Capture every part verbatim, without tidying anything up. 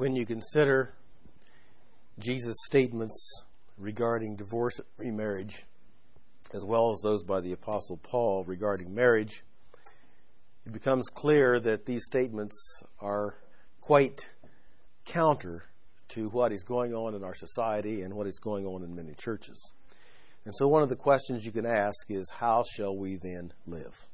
When you consider Jesus' statements regarding divorce and remarriage, as well as those by the Apostle Paul regarding marriage, it becomes clear that these statements are quite counter to what is going on in our society and what is going on in many churches. And so one of the questions you can ask is, how shall we then live?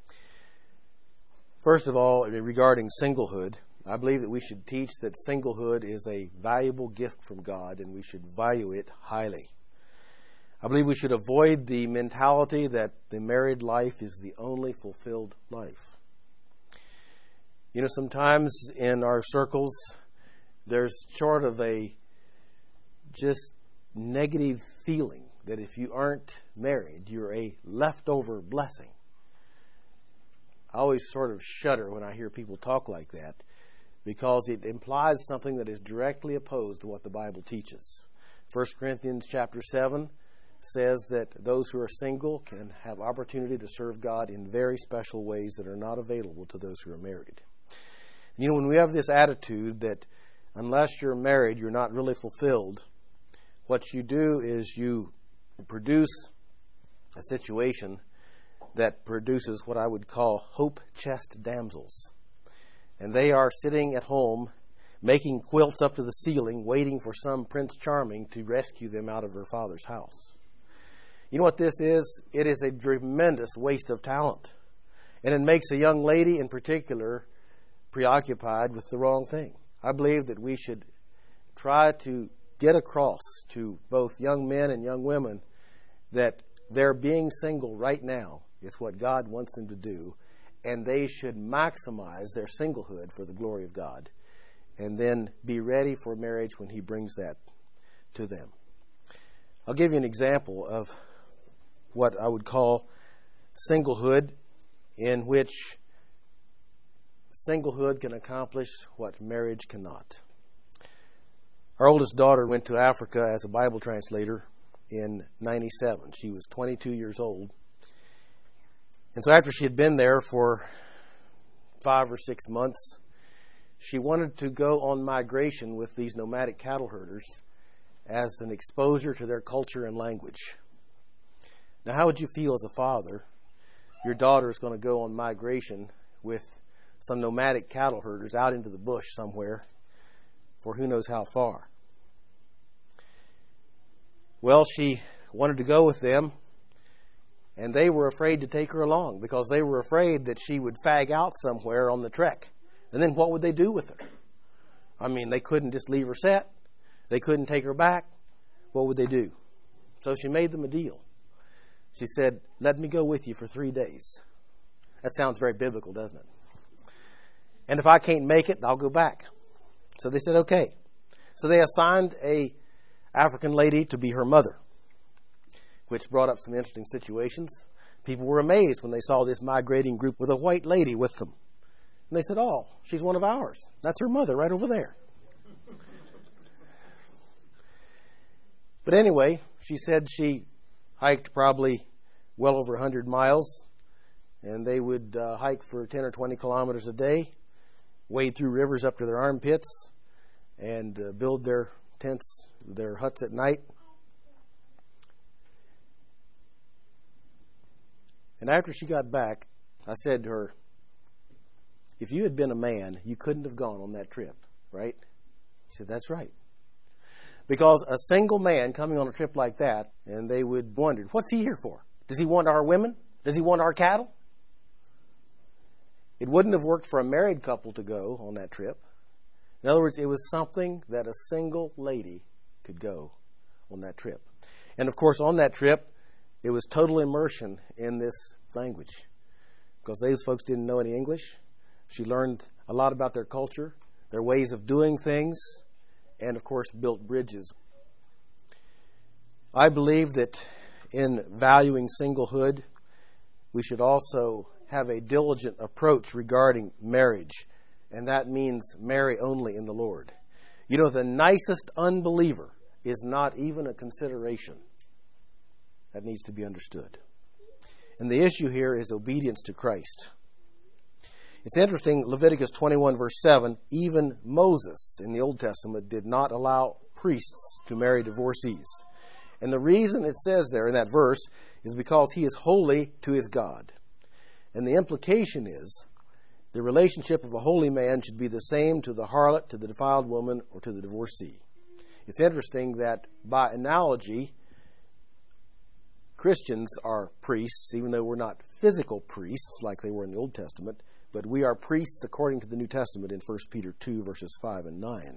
First of all, regarding singlehood, I believe that we should teach that singlehood is a valuable gift from God and we should value it highly. I believe we should avoid the mentality that the married life is the only fulfilled life. You know, sometimes in our circles, there's sort of a just negative feeling that if you aren't married, you're a leftover blessing. I always sort of shudder when I hear people talk like that, because it implies something that is directly opposed to what the Bible teaches. First Corinthians chapter seven says that those who are single can have opportunity to serve God in very special ways that are not available to those who are married. You know, when we have this attitude that unless you're married, you're not really fulfilled, what you do is you produce a situation that produces what I would call hope chest damsels. And they are sitting at home making quilts up to the ceiling, waiting for some Prince Charming to rescue them out of their father's house. You know what this is? It is a tremendous waste of talent. And it makes a young lady in particular preoccupied with the wrong thing. I believe that we should try to get across to both young men and young women that their being single right now is what God wants them to do, and they should maximize their singlehood for the glory of God, and then be ready for marriage when He brings that to them. I'll give you an example of what I would call singlehood, in which singlehood can accomplish what marriage cannot. Our oldest daughter went to Africa as a Bible translator in ninety-seven. She was twenty-two years old. And so after she had been there for five or six months, she wanted to go on migration with these nomadic cattle herders as an exposure to their culture and language. Now, how would you feel as a father? Your daughter is going to go on migration with some nomadic cattle herders out into the bush somewhere for who knows how far. Well, she wanted to go with them, and they were afraid to take her along because they were afraid that she would fag out somewhere on the trek. And then what would they do with her? I mean, they couldn't just leave her set. They couldn't take her back. What would they do? So she made them a deal. She said, "Let me go with you for three days. That sounds very biblical, doesn't it? And if I can't make it, I'll go back." So they said, okay. So they assigned a African lady to be her mother, which brought up some interesting situations. People were amazed when they saw this migrating group with a white lady with them. And they said, "Oh, she's one of ours. That's her mother right over there." But anyway, she said she hiked probably well over one hundred miles, and they would uh, hike for ten or twenty kilometers a day, wade through rivers up to their armpits, and uh, build their tents, their huts at night. And after she got back, I said to her, "If you had been a man, you couldn't have gone on that trip, right?" She said, "That's right." Because a single man coming on a trip like that, and they would wonder, what's he here for? Does he want our women? Does he want our cattle? It wouldn't have worked for a married couple to go on that trip. In other words, it was something that a single lady could go on that trip. And of course, on that trip, it was total immersion in this language. Because those folks didn't know any English. She learned a lot about their culture, their ways of doing things, and of course, built bridges. I believe that in valuing singlehood, we should also have a diligent approach regarding marriage. And that means marry only in the Lord. You know, the nicest unbeliever is not even a consideration. That needs to be understood. And the issue here is obedience to Christ. It's interesting, Leviticus twenty-one, verse seven, even Moses in the Old Testament did not allow priests to marry divorcees. And the reason it says there in that verse is because he is holy to his God. And the implication is the relationship of a holy man should be the same to the harlot, to the defiled woman, or to the divorcee. It's interesting that by analogy, Christians are priests, even though we're not physical priests like they were in the Old Testament, but we are priests according to the New Testament in First Peter two, verses five and nine.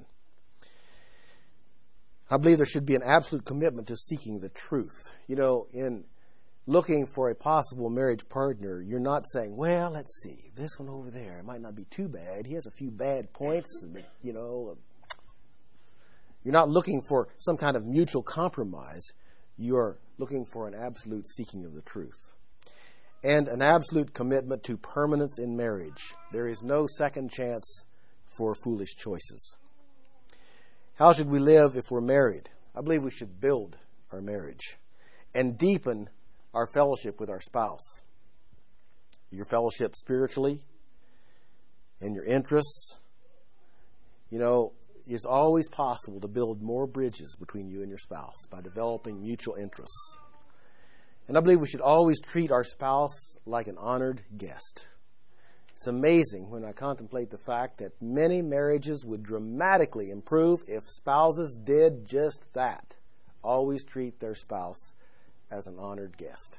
I believe there should be an absolute commitment to seeking the truth. You know, in looking for a possible marriage partner, you're not saying, well, let's see, this one over there, it might not be too bad. He has a few bad points, you know. You're not looking for some kind of mutual compromise. You're looking for an absolute seeking of the truth. And an absolute commitment to permanence in marriage. There is no second chance for foolish choices. How should we live if we're married? I believe we should build our marriage and deepen our fellowship with our spouse. Your fellowship spiritually and your interests. You know, it's always possible to build more bridges between you and your spouse by developing mutual interests. And I believe we should always treat our spouse like an honored guest. It's amazing when I contemplate the fact that many marriages would dramatically improve if spouses did just that. Always treat their spouse as an honored guest.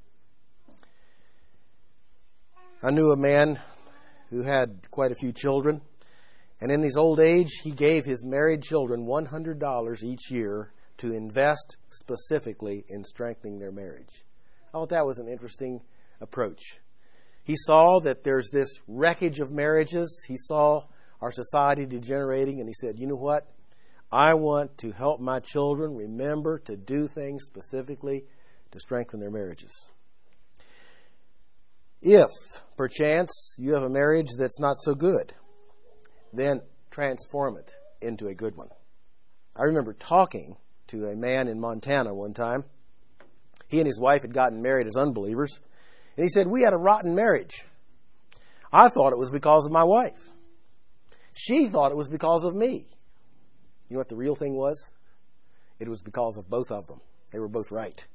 I knew a man who had quite a few children, and in his old age, he gave his married children one hundred dollars each year to invest specifically in strengthening their marriage. I thought that was an interesting approach. He saw that there's this wreckage of marriages. He saw our society degenerating, and he said, you know what? I want to help my children remember to do things specifically to strengthen their marriages. If, perchance, you have a marriage that's not so good, then transform it into a good one. I remember talking to a man in Montana one time. He and his wife had gotten married as unbelievers. And he said, we had a rotten marriage. I thought it was because of my wife. She thought it was because of me. You know what the real thing was? It was because of both of them. They were both right.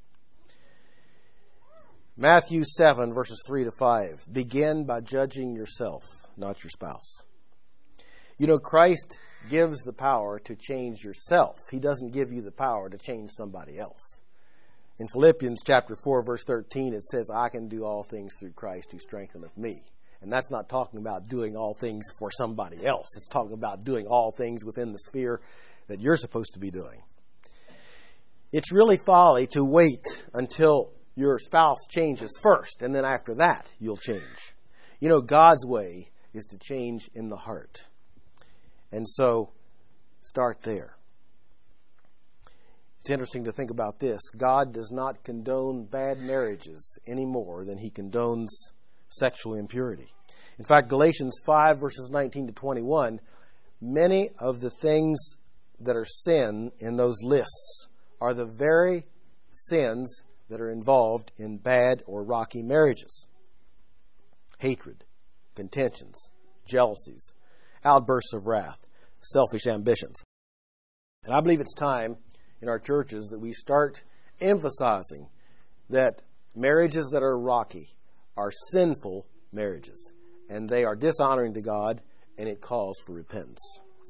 Matthew seven, verses three to five. Begin by judging yourself, not your spouse. You know, Christ gives the power to change yourself. He doesn't give you the power to change somebody else. In Philippians chapter four, verse thirteen, it says, I can do all things through Christ who strengtheneth me. And that's not talking about doing all things for somebody else. It's talking about doing all things within the sphere that you're supposed to be doing. It's really folly to wait until your spouse changes first, and then after that, you'll change. You know, God's way is to change in the heart. And so, start there. It's interesting to think about this. God does not condone bad marriages any more than he condones sexual impurity. In fact, Galatians five, verses nineteen to twenty-one, many of the things that are sin in those lists are the very sins that are involved in bad or rocky marriages. Hatred, contentions, jealousies, outbursts of wrath, selfish ambitions. And I believe it's time in our churches that we start emphasizing that marriages that are rocky are sinful marriages, and they are dishonoring to God, and it calls for repentance.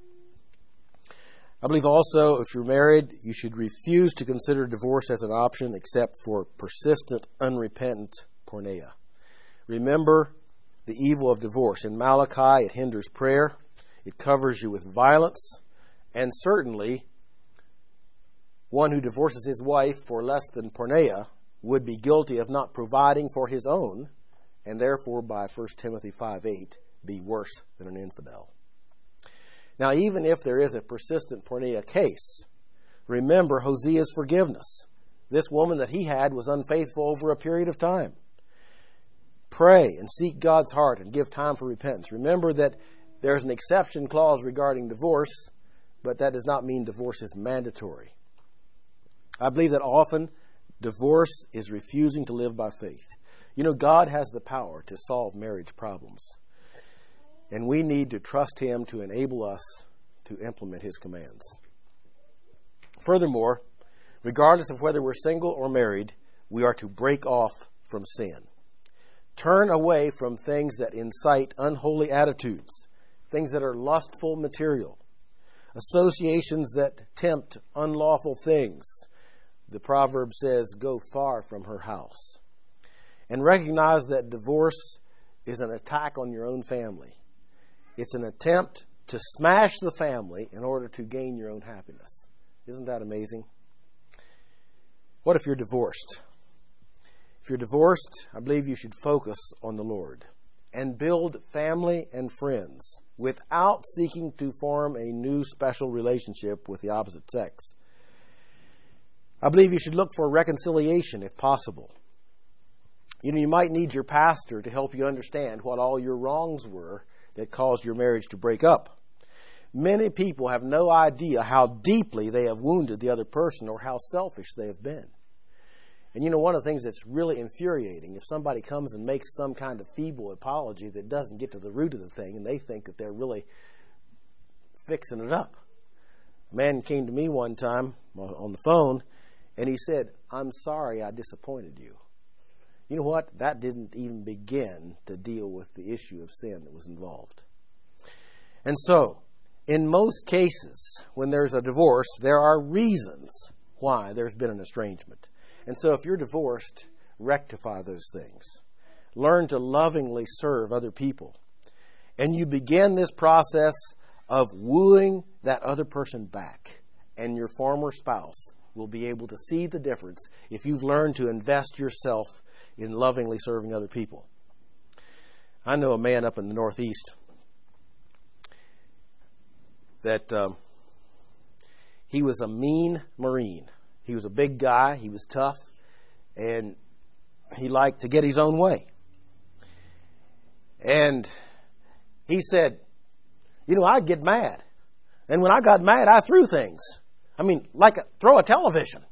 I believe also if you're married, you should refuse to consider divorce as an option except for persistent, unrepentant porneia. Remember the evil of divorce. In Malachi, it hinders prayer. It covers you with violence. And certainly, one who divorces his wife for less than porneia would be guilty of not providing for his own, and therefore, by First Timothy five eight, be worse than an infidel. Now, even if there is a persistent porneia case, remember Hosea's forgiveness. This woman that he had was unfaithful over a period of time. Pray and seek God's heart and give time for repentance. Remember that there's an exception clause regarding divorce, but that does not mean divorce is mandatory. I believe that often divorce is refusing to live by faith. You know, God has the power to solve marriage problems. And we need to trust Him to enable us to implement His commands. Furthermore, regardless of whether we're single or married, we are to break off from sin. Turn away from things that incite unholy attitudes, things that are lustful material, associations that tempt unlawful things. The proverb says, go far from her house. And recognize that divorce is an attack on your own family. It's an attempt to smash the family in order to gain your own happiness. Isn't that amazing? What if you're divorced? If you're divorced, I believe you should focus on the Lord and build family and friends without seeking to form a new special relationship with the opposite sex. I believe you should look for reconciliation if possible. You know, you might need your pastor to help you understand what all your wrongs were that caused your marriage to break up. Many people have no idea how deeply they have wounded the other person or how selfish they have been. And you know, one of the things that's really infuriating, if somebody comes and makes some kind of feeble apology that doesn't get to the root of the thing and they think that they're really fixing it up. A man came to me one time on the phone and he said, I'm sorry I disappointed you. You know what? That didn't even begin to deal with the issue of sin that was involved. And so, in most cases, when there's a divorce, there are reasons why there's been an estrangement. And so if you're divorced, rectify those things. Learn to lovingly serve other people. And you begin this process of wooing that other person back. And your former spouse will be able to see the difference if you've learned to invest yourself in lovingly serving other people. I know a man up in the Northeast that um, he was a mean Marine. He was a big guy, he was tough, and he liked to get his own way. And he said, you know, I'd get mad. And when I got mad, I threw things. I mean, like a, throw a television.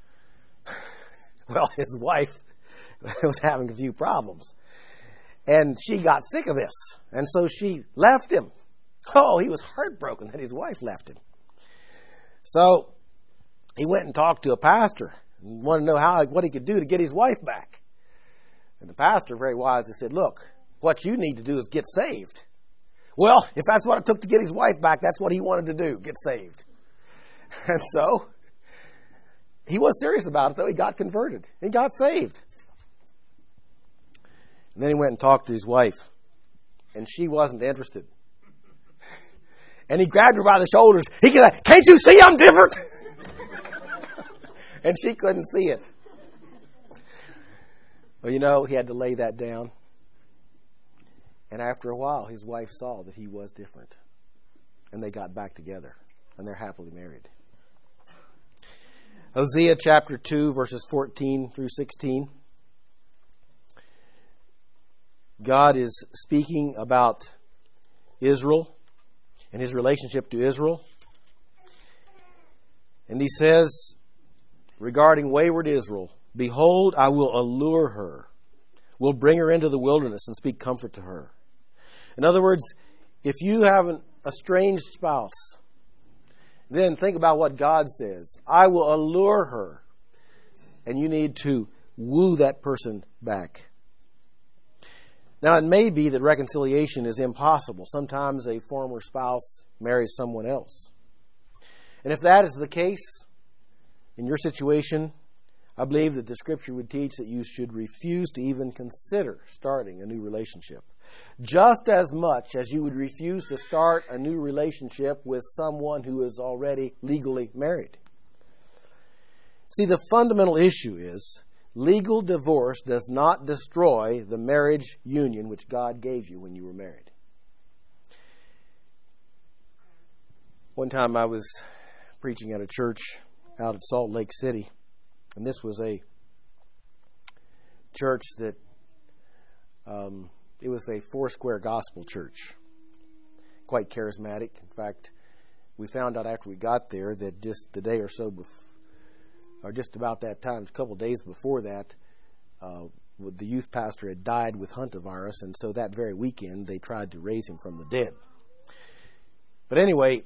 Well, his wife was having a few problems. And she got sick of this. And so she left him. Oh, he was heartbroken that his wife left him. So he went and talked to a pastor and wanted to know how what he could do to get his wife back. And the pastor, very wisely, said, look, what you need to do is get saved. Well, if that's what it took to get his wife back, that's what he wanted to do, get saved. And so he was serious about it, though. He got converted. He got saved. And then he went and talked to his wife, and she wasn't interested. And he grabbed her by the shoulders. He said, can't you see I'm different? And she couldn't see it. Well, you know, he had to lay that down. And after a while, his wife saw that he was different. And they got back together. And they're happily married. Hosea chapter two, verses fourteen through sixteen. God is speaking about Israel and his relationship to Israel. And he says, regarding wayward Israel, behold, I will allure her, will bring her into the wilderness and speak comfort to her. In other words, if you have an estranged spouse, then think about what God says. I will allure her. And you need to woo that person back. Now, it may be that reconciliation is impossible. Sometimes a former spouse marries someone else. And if that is the case in your situation, I believe that the Scripture would teach that you should refuse to even consider starting a new relationship. Just as much as you would refuse to start a new relationship with someone who is already legally married. See, the fundamental issue is legal divorce does not destroy the marriage union which God gave you when you were married. One time I was preaching at a church out at Salt Lake City, and this was a church that um, it was a Foursquare gospel church, quite charismatic. In fact, we found out after we got there that just the day or so before, or just about that time, a couple of days before that, uh, the youth pastor had died with hantavirus, and so that very weekend they tried to raise him from the dead. But anyway,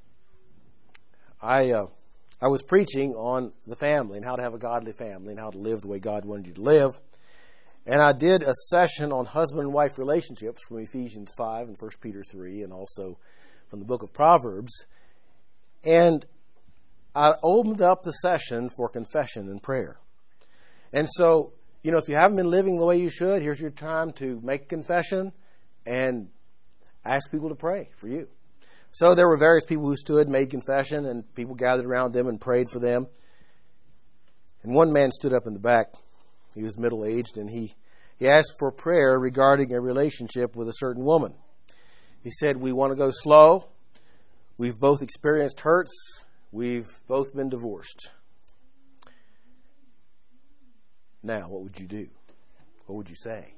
I uh, I was preaching on the family and how to have a godly family and how to live the way God wanted you to live. And I did a session on husband and wife relationships from Ephesians five and First Peter three, and also from the book of Proverbs. And I opened up the session for confession and prayer. And so, you know, if you haven't been living the way you should, here's your time to make confession and ask people to pray for you. So there were various people who stood, made confession, and people gathered around them and prayed for them. And one man stood up in the back. He was middle-aged, and he, he asked for prayer regarding a relationship with a certain woman. He said, we want to go slow. We've both experienced hurts. We've both been divorced. Now, what would you do? What would you say?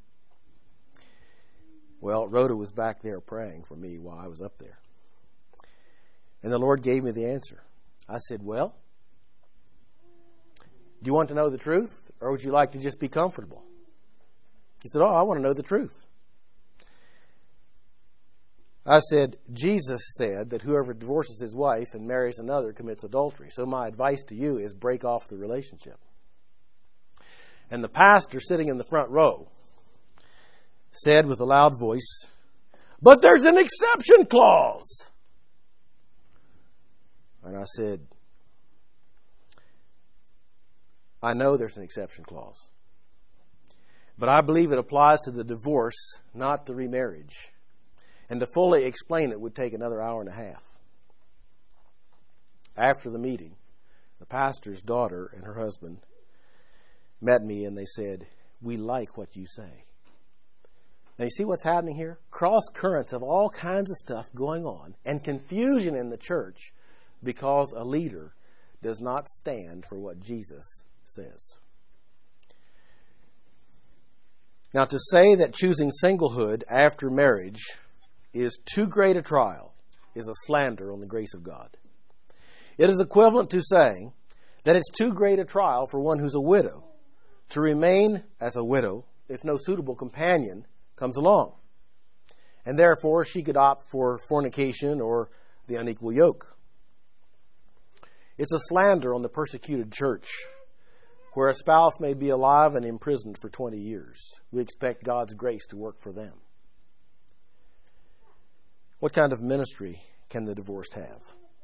Well, Rhoda was back there praying for me while I was up there. And the Lord gave me the answer. I said, well, do you want to know the truth, or would you like to just be comfortable? He said, oh, I want to know the truth. I said, Jesus said that whoever divorces his wife and marries another commits adultery. So my advice to you is break off the relationship. And the pastor sitting in the front row said with a loud voice, but there's an exception clause. And I said, I know there's an exception clause, but I believe it applies to the divorce, not the remarriage. And to fully explain it would take another hour and a half. After the meeting, the pastor's daughter and her husband met me and they said, we like what you say. Now you see what's happening here? Cross currents of all kinds of stuff going on and confusion in the church because a leader does not stand for what Jesus says. Now to say that choosing singlehood after marriage is too great a trial is a slander on the grace of God. It is equivalent to saying that it's too great a trial for one who's a widow to remain as a widow if no suitable companion comes along. And therefore she could opt for fornication or the unequal yoke. It's a slander on the persecuted church where a spouse may be alive and imprisoned for twenty years. We expect God's grace to work for them. What kind of ministry can the divorced have?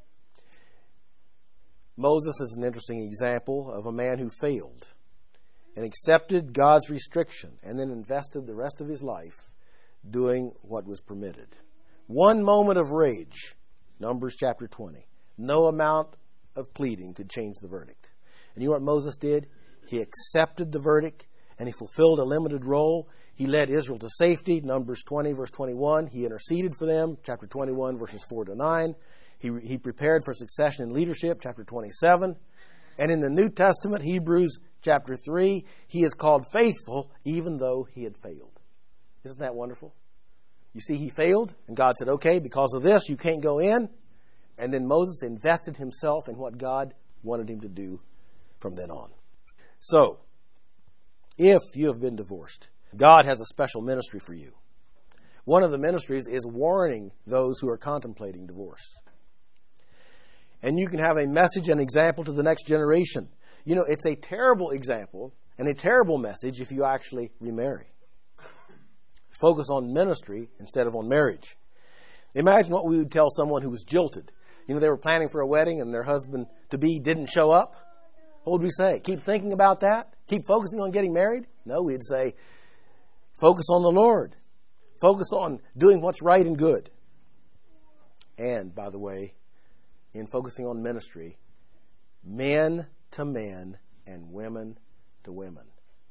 Moses is an interesting example of a man who failed and accepted God's restriction and then invested the rest of his life doing what was permitted. One moment of rage, Numbers chapter twenty. No amount of pleading could change the verdict. And you know what Moses did? He accepted the verdict and he fulfilled a limited role. He led Israel to safety, Numbers twenty, verse twenty-one. He interceded for them, chapter twenty-one, verses four to nine. He, he prepared for succession in leadership, chapter twenty-seven. And in the New Testament, Hebrews chapter three, he is called faithful even though he had failed. Isn't that wonderful? You see, he failed, and God said, okay, because of this, you can't go in. And then Moses invested himself in what God wanted him to do from then on. So, if you have been divorced, God has a special ministry for you. One of the ministries is warning those who are contemplating divorce. And you can have a message and example to the next generation. You know, it's a terrible example and a terrible message if you actually remarry. Focus on ministry instead of on marriage. Imagine what we would tell someone who was jilted. You know, they were planning for a wedding and their husband-to-be didn't show up. What would we say? Keep thinking about that? Keep focusing on getting married? No, we'd say, focus on the Lord. Focus on doing what's right and good. And, by the way, in focusing on ministry, men to men and women to women.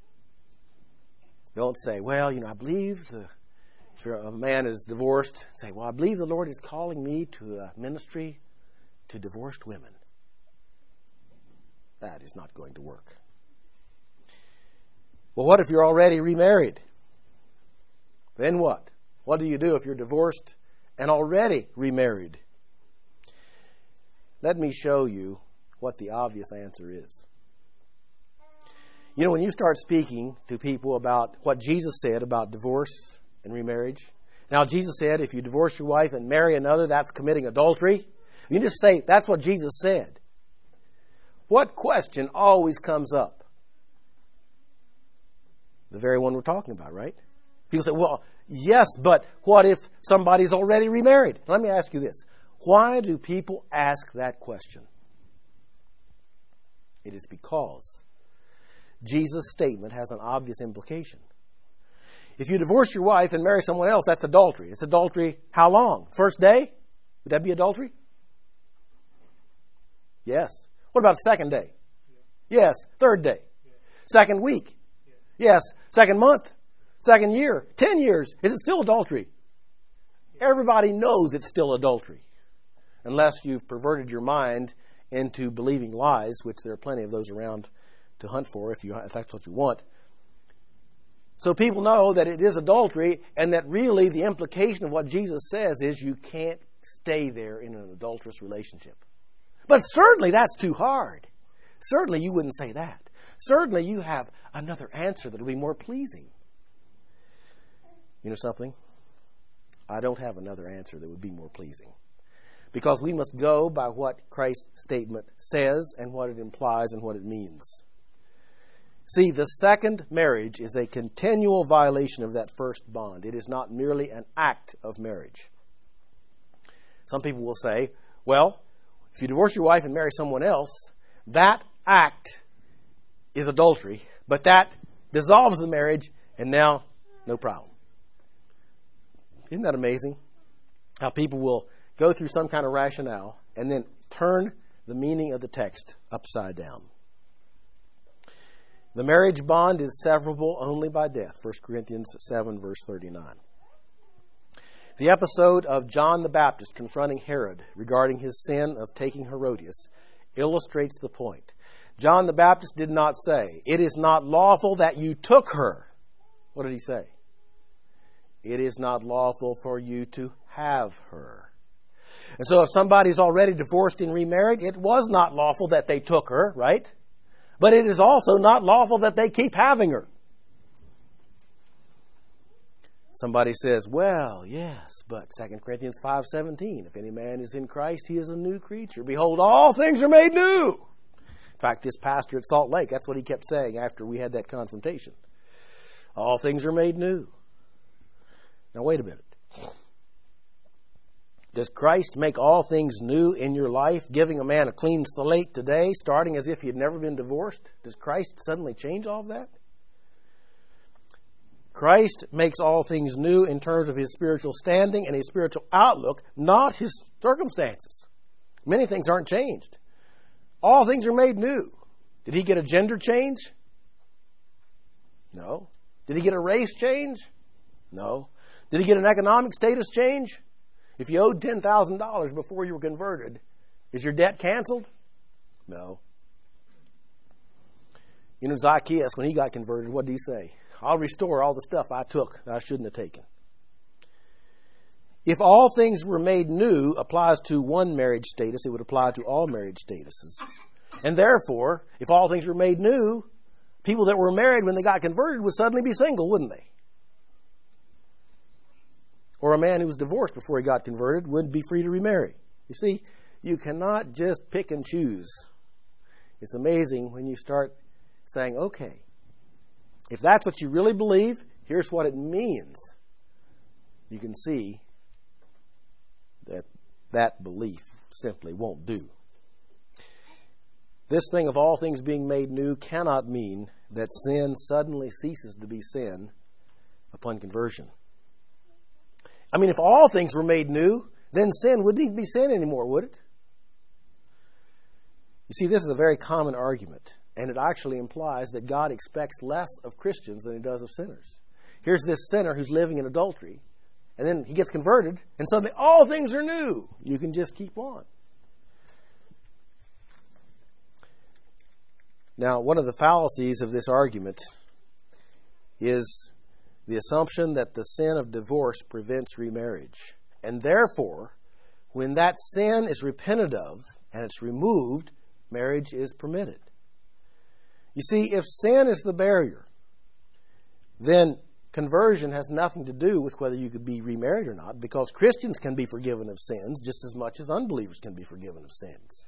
Don't say, well, you know, I believe the, if a man is divorced, say, well, I believe the Lord is calling me to a ministry to divorced women. That is not going to work. Well, what if you're already remarried? Then what? What do you do if you're divorced and already remarried? Let me show you what the obvious answer is. You know, when you start speaking to people about what Jesus said about divorce and remarriage, now Jesus said if you divorce your wife and marry another, that's committing adultery. You just say, that's what Jesus said. What question always comes up? The very one we're talking about, right? People say, well, yes, but what if somebody's already remarried? Let me ask you this. Why do people ask that question? It is because Jesus' statement has an obvious implication. If you divorce your wife and marry someone else, that's adultery. It's adultery how long? First day? Would that be adultery? Yes. What about the second day? Yes. Third day? Second week? Yes. Second month? Second year? Ten years? Is it still adultery? Everybody knows it's still adultery. Unless you've perverted your mind into believing lies, which there are plenty of those around to hunt for if, you, if that's what you want. So people know that it is adultery, and that really the implication of what Jesus says is you can't stay there in an adulterous relationship. But certainly that's too hard. Certainly you wouldn't say that. Certainly you have another answer that will be more pleasing. You know something? I don't have another answer that would be more pleasing. Because we must go by what Christ's statement says and what it implies and what it means. See, the second marriage is a continual violation of that first bond. It is not merely an act of marriage. Some people will say, well, if you divorce your wife and marry someone else, that act is adultery, but that dissolves the marriage, and now no problem. Isn't that amazing? How people will go through some kind of rationale and then turn the meaning of the text upside down. The marriage bond is severable only by death. First Corinthians seven, verse thirty-nine. The episode of John the Baptist confronting Herod regarding his sin of taking Herodias illustrates the point. John the Baptist did not say, it is not lawful that you took her. What did he say? It is not lawful for you to have her. And so if somebody's already divorced and remarried, it was not lawful that they took her, right? But it is also not lawful that they keep having her. Somebody says, well, yes, but Second Corinthians five seventeen, if any man is in Christ, he is a new creature. Behold, all things are made new. In fact, this pastor at Salt Lake, that's what he kept saying after we had that confrontation. All things are made new. Now, wait a minute. Does Christ make all things new in your life, giving a man a clean slate today, starting as if he had never been divorced? Does Christ suddenly change all of that? Christ makes all things new in terms of his spiritual standing and his spiritual outlook, not his circumstances. Many things aren't changed. All things are made new. Did he get a gender change? No. Did he get a race change? No. Did he get an economic status change? If you owed ten thousand dollars before you were converted, is your debt canceled? No. You know, Zacchaeus, when he got converted, what did he say? I'll restore all the stuff I took that I shouldn't have taken. If all things were made new applies to one marriage status, it would apply to all marriage statuses. And therefore, if all things were made new, people that were married when they got converted would suddenly be single, wouldn't they? Or a man who was divorced before he got converted would be free to remarry. You see, you cannot just pick and choose. It's amazing when you start saying, okay, if that's what you really believe, here's what it means. You can see that that belief simply won't do. This thing of all things being made new cannot mean that sin suddenly ceases to be sin upon conversion. I mean, if all things were made new, then sin wouldn't even be sin anymore, would it? You see, this is a very common argument, and it actually implies that God expects less of Christians than he does of sinners. Here's this sinner who's living in adultery, and then he gets converted, and suddenly all things are new. You can just keep on. Now, one of the fallacies of this argument is the assumption that the sin of divorce prevents remarriage. And therefore, when that sin is repented of and it's removed, marriage is permitted. You see, if sin is the barrier, then conversion has nothing to do with whether you could be remarried or not, because Christians can be forgiven of sins just as much as unbelievers can be forgiven of sins.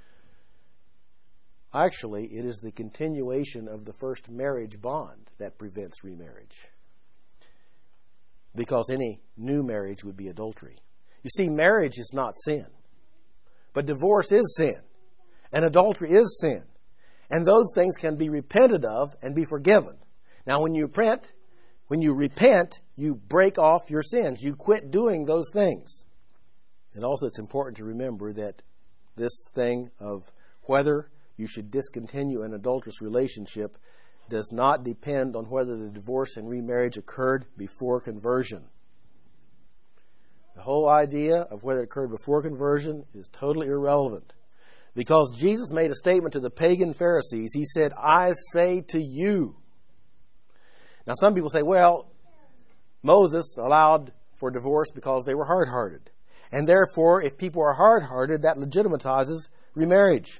Actually, it is the continuation of the first marriage bond that prevents remarriage, because any new marriage would be adultery. You see, marriage is not sin, but divorce is sin, and adultery is sin. And those things can be repented of and be forgiven. Now, when you repent, when you repent, you break off your sins. You quit doing those things. And also, it's important to remember that this thing of whether you should discontinue an adulterous relationship does not depend on whether the divorce and remarriage occurred before conversion. The whole idea of whether it occurred before conversion is totally irrelevant. Because Jesus made a statement to the pagan Pharisees. He said, I say to you. Now some people say, well, Moses allowed for divorce because they were hard-hearted. And therefore, if people are hard-hearted, that legitimizes remarriage.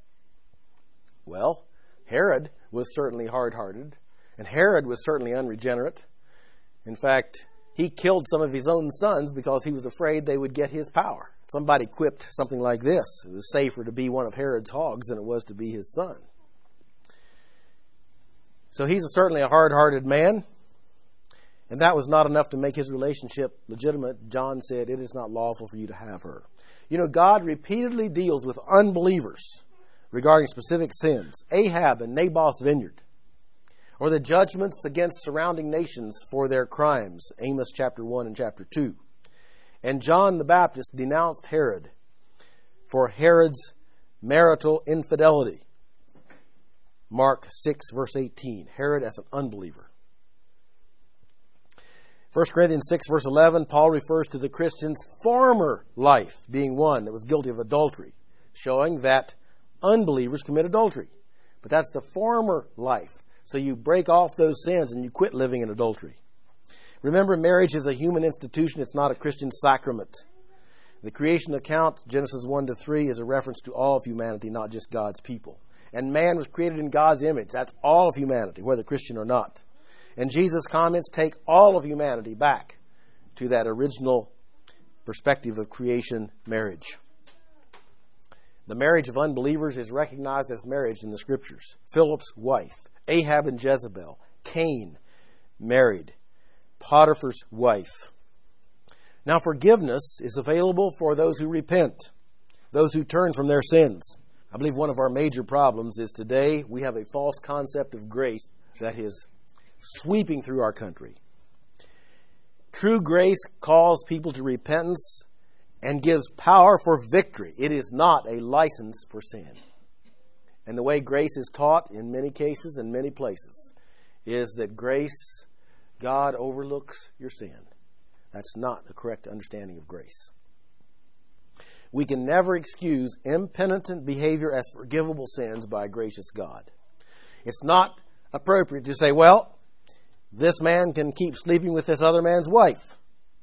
Well, Herod was certainly hard-hearted. And Herod was certainly unregenerate. In fact, he killed some of his own sons because he was afraid they would get his power. Somebody quipped something like this: it was safer to be one of Herod's hogs than it was to be his son. So he's certainly a hard-hearted man. And that was not enough to make his relationship legitimate. John said, it is not lawful for you to have her. You know, God repeatedly deals with unbelievers regarding specific sins. Ahab and Naboth's vineyard. Or the judgments against surrounding nations for their crimes. Amos chapter one and chapter two. And John the Baptist denounced Herod for Herod's marital infidelity. Mark six, verse eighteen. Herod as an unbeliever. First Corinthians six, verse eleven, Paul refers to the Christian's former life being one that was guilty of adultery, showing that unbelievers commit adultery. But that's the former life. So you break off those sins and you quit living in adultery. Remember, marriage is a human institution. It's not a Christian sacrament. The creation account, Genesis one to three, is a reference to all of humanity, not just God's people. And man was created in God's image. That's all of humanity, whether Christian or not. And Jesus' comments take all of humanity back to that original perspective of creation marriage. The marriage of unbelievers is recognized as marriage in the Scriptures. Philip's wife, Ahab and Jezebel, Cain married Potiphar's wife. Now, forgiveness is available for those who repent, those who turn from their sins. I believe one of our major problems is today we have a false concept of grace that is sweeping through our country. True grace calls people to repentance and gives power for victory. It is not a license for sin. And the way grace is taught in many cases and many places is that grace, God overlooks your sin. That's not the correct understanding of grace. We can never excuse impenitent behavior as forgivable sins by a gracious God. It's not appropriate to say, well, this man can keep sleeping with this other man's wife.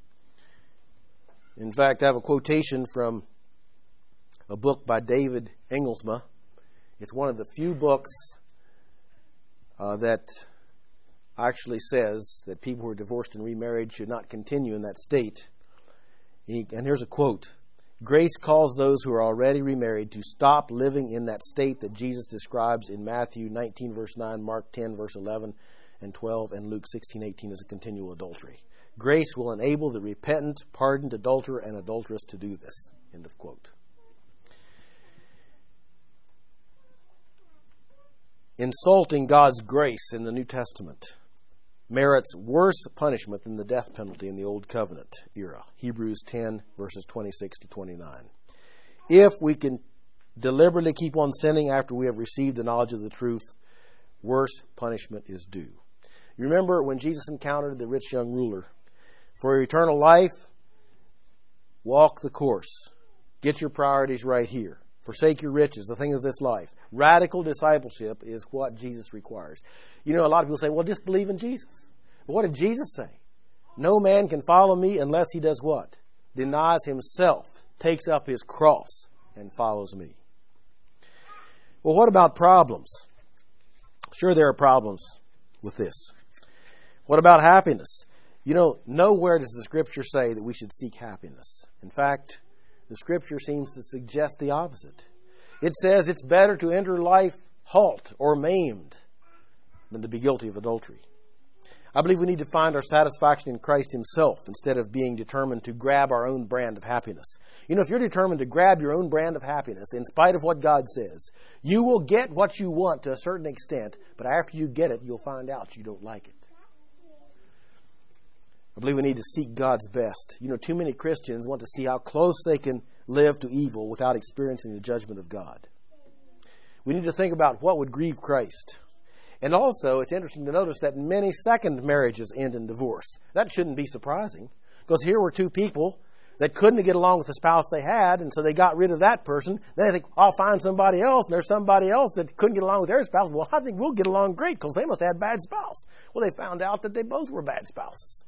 In fact, I have a quotation from a book by David Engelsma. It's one of the few books uh, that actually says that people who are divorced and remarried should not continue in that state. He, and here's a quote. Grace calls those who are already remarried to stop living in that state that Jesus describes in Matthew nineteen, verse nine, Mark ten, verse eleven and twelve, and Luke sixteen, eighteen as a continual adultery. Grace will enable the repentant, pardoned adulterer and adulteress to do this. End of quote. Insulting God's grace in the New Testament merits worse punishment than the death penalty in the Old Covenant era. Hebrews ten, verses twenty-six to twenty-nine. If we can deliberately keep on sinning after we have received the knowledge of the truth, worse punishment is due. You remember when Jesus encountered the rich young ruler? For eternal life, walk the course. Get your priorities right here. Forsake your riches, the things of this life. Radical discipleship is what Jesus requires. You know, a lot of people say, well, just believe in Jesus. But what did Jesus say? No man can follow me unless he does what? Denies himself, takes up his cross, and follows me. Well, what about problems? Sure, there are problems with this. What about happiness? You know, nowhere does the Scripture say that we should seek happiness. In fact, the Scripture seems to suggest the opposite. It says it's better to enter life halt or maimed than to be guilty of adultery. I believe we need to find our satisfaction in Christ Himself instead of being determined to grab our own brand of happiness. You know, if you're determined to grab your own brand of happiness, in spite of what God says, you will get what you want to a certain extent, but after you get it, you'll find out you don't like it. I believe we need to seek God's best. You know, too many Christians want to see how close they can live to evil without experiencing the judgment of God. We need to think about what would grieve Christ. And also, it's interesting to notice that many second marriages end in divorce. That shouldn't be surprising, because here were two people that couldn't get along with the spouse they had, and so they got rid of that person. Then they think, I'll find somebody else, and there's somebody else that couldn't get along with their spouse. Well, I think we'll get along great, because they must have had a bad spouse. Well, they found out that they both were bad spouses.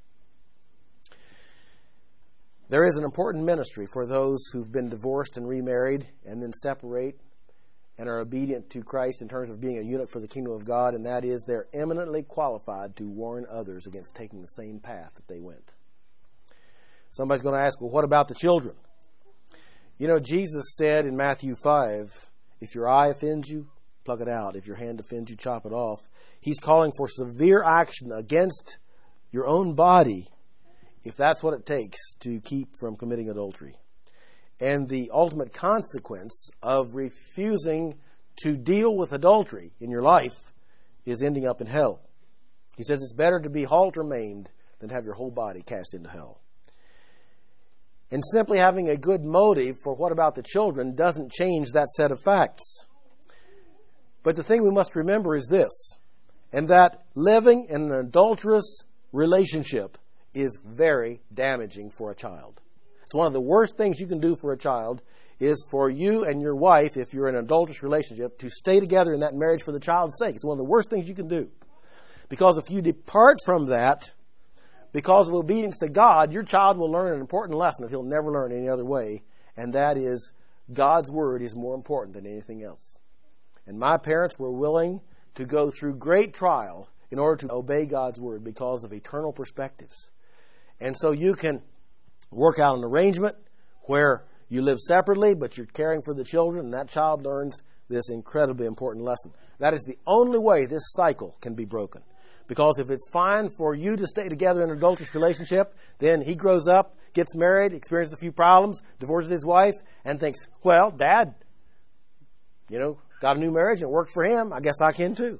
There is an important ministry for those who've been divorced and remarried and then separate and are obedient to Christ in terms of being a eunuch for the kingdom of God, and that is they're eminently qualified to warn others against taking the same path that they went. Somebody's going to ask, well, what about the children? You know, Jesus said in Matthew five, if your eye offends you, pluck it out. If your hand offends you, chop it off. He's calling for severe action against your own body if that's what it takes to keep from committing adultery. And the ultimate consequence of refusing to deal with adultery in your life is ending up in hell. He says it's better to be halt or maimed than to have your whole body cast into hell. And simply having a good motive for what about the children doesn't change that set of facts. But the thing we must remember is this, and that living in an adulterous relationship is very damaging for a child. It's one of the worst things you can do for a child is for you and your wife, if you're in an adulterous relationship, to stay together in that marriage for the child's sake. It's one of the worst things you can do. Because if you depart from that, because of obedience to God, your child will learn an important lesson that he'll never learn any other way, and that is God's Word is more important than anything else. And my parents were willing to go through great trial in order to obey God's Word because of eternal perspectives. And so you can work out an arrangement where you live separately, but you're caring for the children, and that child learns this incredibly important lesson. That is the only way this cycle can be broken. Because if it's fine for you to stay together in an adulterous relationship, then he grows up, gets married, experiences a few problems, divorces his wife, and thinks, well, Dad, you know, got a new marriage and it worked for him. I guess I can too.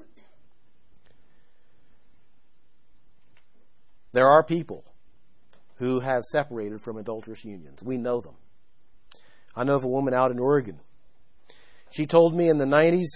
There are people who have separated from adulterous unions. We know them. I know of a woman out in Oregon. She told me in the nineties,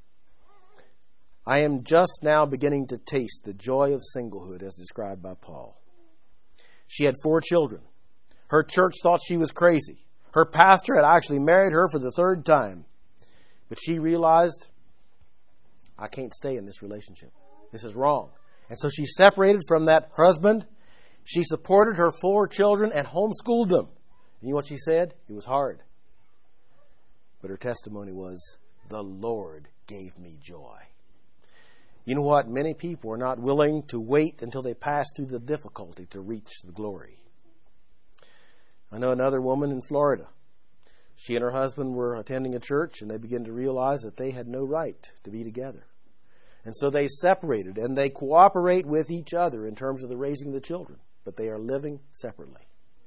I am just now beginning to taste the joy of singlehood as described by Paul. She had four children. Her church thought she was crazy. Her pastor had actually married her for the third time. But she realized, I can't stay in this relationship. This is wrong. And so she separated from that husband. She supported her four children and homeschooled them. And you know what she said? It was hard. But her testimony was, the Lord gave me joy. You know what? Many people are not willing to wait until they pass through the difficulty to reach the glory. I know another woman in Florida. She and her husband were attending a church, and they began to realize that they had no right to be together. And so they separated, and they cooperate with each other in terms of the raising of the children, but they are living separately.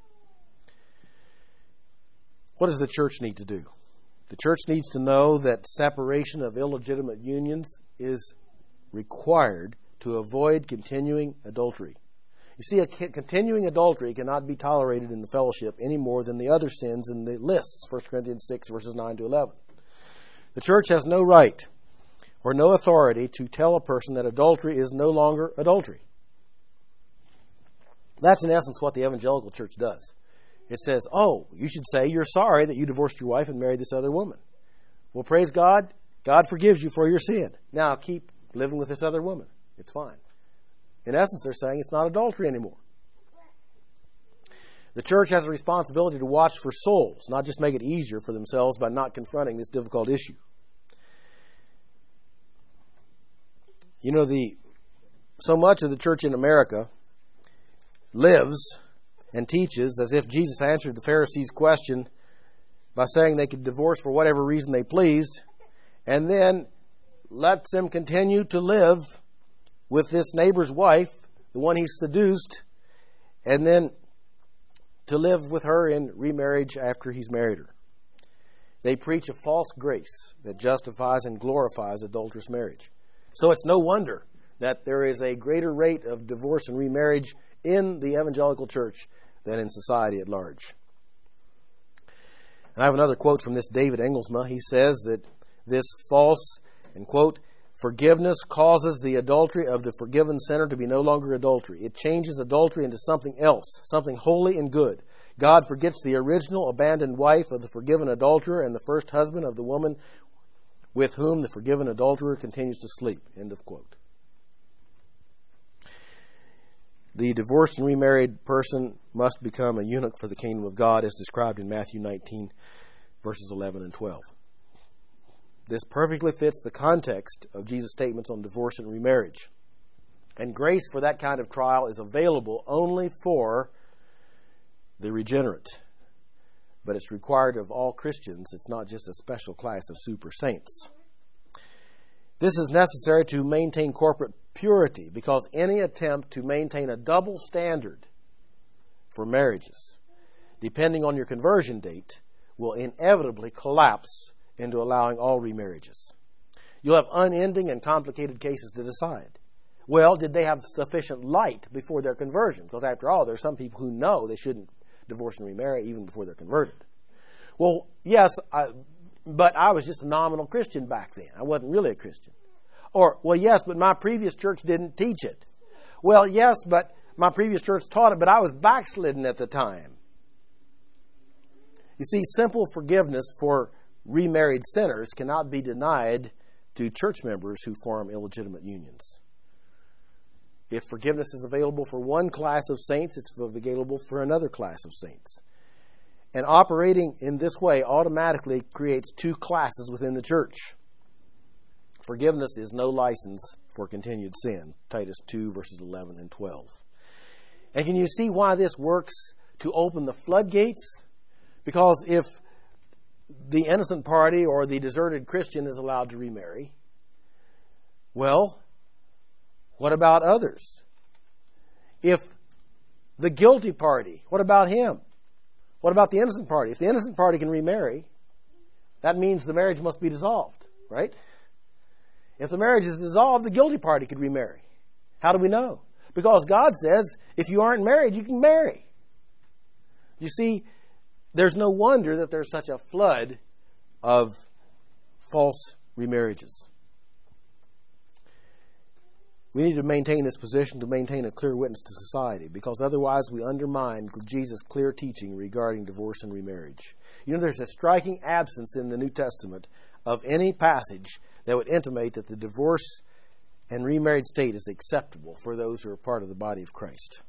What does the church need to do? The church needs to know that separation of illegitimate unions is required to avoid continuing adultery. You see, a continuing adultery cannot be tolerated in the fellowship any more than the other sins in the lists, First Corinthians six, verses nine to eleven. The church has no right or no authority to tell a person that adultery is no longer adultery. That's in essence what the evangelical church does. It says, oh, you should say you're sorry that you divorced your wife and married this other woman. Well, praise God. God forgives you for your sin. Now keep living with this other woman. It's fine. In essence, they're saying it's not adultery anymore. The church has a responsibility to watch for souls, not just make it easier for themselves by not confronting this difficult issue. You know, the so much of the church in America lives and teaches as if Jesus answered the Pharisees' question by saying they could divorce for whatever reason they pleased, and then lets them continue to live with this neighbor's wife, the one he's seduced, and then to live with her in remarriage after he's married her. They preach a false grace that justifies and glorifies adulterous marriage. So it's no wonder that there is a greater rate of divorce and remarriage in the evangelical church than in society at large. And I have another quote from this David Engelsma. He says that this false, and quote, forgiveness causes the adultery of the forgiven sinner to be no longer adultery. It changes adultery into something else, something holy and good. God forgets the original abandoned wife of the forgiven adulterer and the first husband of the woman with whom the forgiven adulterer continues to sleep. End of quote. The divorced and remarried person must become a eunuch for the kingdom of God, as described in Matthew nineteen, verses eleven and twelve. This perfectly fits the context of Jesus' statements on divorce and remarriage. And grace for that kind of trial is available only for the regenerate. But it's required of all Christians. It's not just a special class of super saints. This is necessary to maintain corporate purity, because any attempt to maintain a double standard for marriages, depending on your conversion date, will inevitably collapse into allowing all remarriages. You'll have unending and complicated cases to decide. Well, did they have sufficient light before their conversion? Because after all, there's some people who know they shouldn't divorce and remarry even before they're converted. Well, yes, I, but I was just a nominal Christian back then. I wasn't really a Christian. Or, well, yes, but my previous church didn't teach it. Well, yes, but my previous church taught it, but I was backslidden at the time. You see, simple forgiveness for remarried sinners cannot be denied to church members who form illegitimate unions. If forgiveness is available for one class of saints, it's available for another class of saints. And operating in this way automatically creates two classes within the church. Forgiveness is no license for continued sin. Titus two, verses eleven and twelve. And can you see why this works to open the floodgates? Because if the innocent party or the deserted Christian is allowed to remarry, well, what about others? If the guilty party, what about him? What about the innocent party? If the innocent party can remarry, that means the marriage must be dissolved, right? If the marriage is dissolved, the guilty party could remarry. How do we know? Because God says, if you aren't married, you can marry. You see, there's no wonder that there's such a flood of false remarriages. We need to maintain this position to maintain a clear witness to society, because otherwise we undermine Jesus' clear teaching regarding divorce and remarriage. You know, there's a striking absence in the New Testament of any passage that would intimate that the divorce and remarried state is acceptable for those who are part of the body of Christ.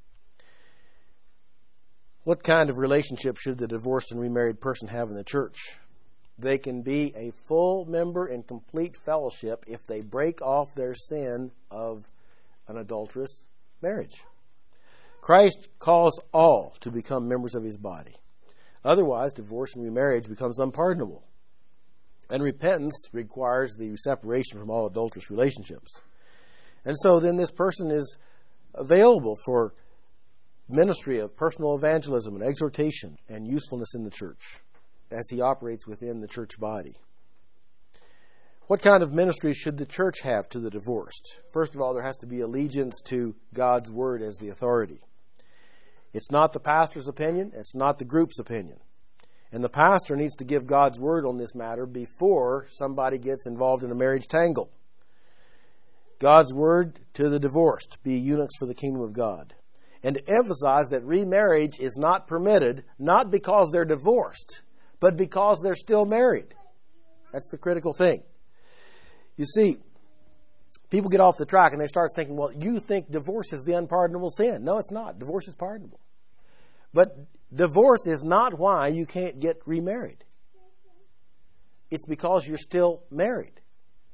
What kind of relationship should the divorced and remarried person have in the church? They can be a full member in complete fellowship if they break off their sin of an adulterous marriage. Christ calls all to become members of his body. Otherwise, divorce and remarriage becomes unpardonable. And repentance requires the separation from all adulterous relationships. And so then this person is available for ministry of personal evangelism and exhortation and usefulness in the church as he operates within the church body. What kind of ministry should the church have to the divorced? First of all, there has to be allegiance to God's word as the authority. It's not the pastor's opinion. It's not the group's opinion. And the pastor needs to give God's word on this matter before somebody gets involved in a marriage tangle. God's word to the divorced: be eunuchs for the kingdom of God. And to emphasize that remarriage is not permitted, not because they're divorced, but because they're still married. That's the critical thing. You see, people get off the track and they start thinking, well, you think divorce is the unpardonable sin. No, it's not. Divorce is pardonable. But divorce is not why you can't get remarried. It's because you're still married.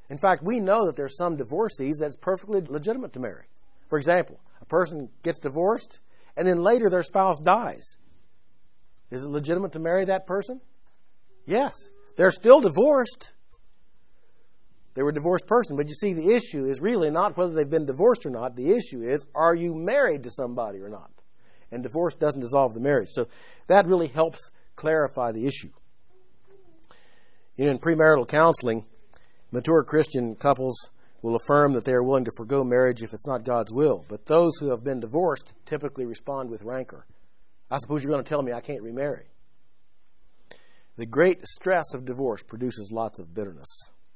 In fact, we know that there's some divorcees that's perfectly legitimate to marry. For example, a person gets divorced and then later their spouse dies. Is it legitimate to marry that person? Yes. They're still divorced. They were a divorced person. But you see, the issue is really not whether they've been divorced or not. The issue is, are you married to somebody or not? And divorce doesn't dissolve the marriage. So that really helps clarify the issue. You know, in premarital counseling, mature Christian couples will affirm that they are willing to forgo marriage if it's not God's will. But those who have been divorced typically respond with rancor. I suppose you're going to tell me I can't remarry. The great stress of divorce produces lots of bitterness.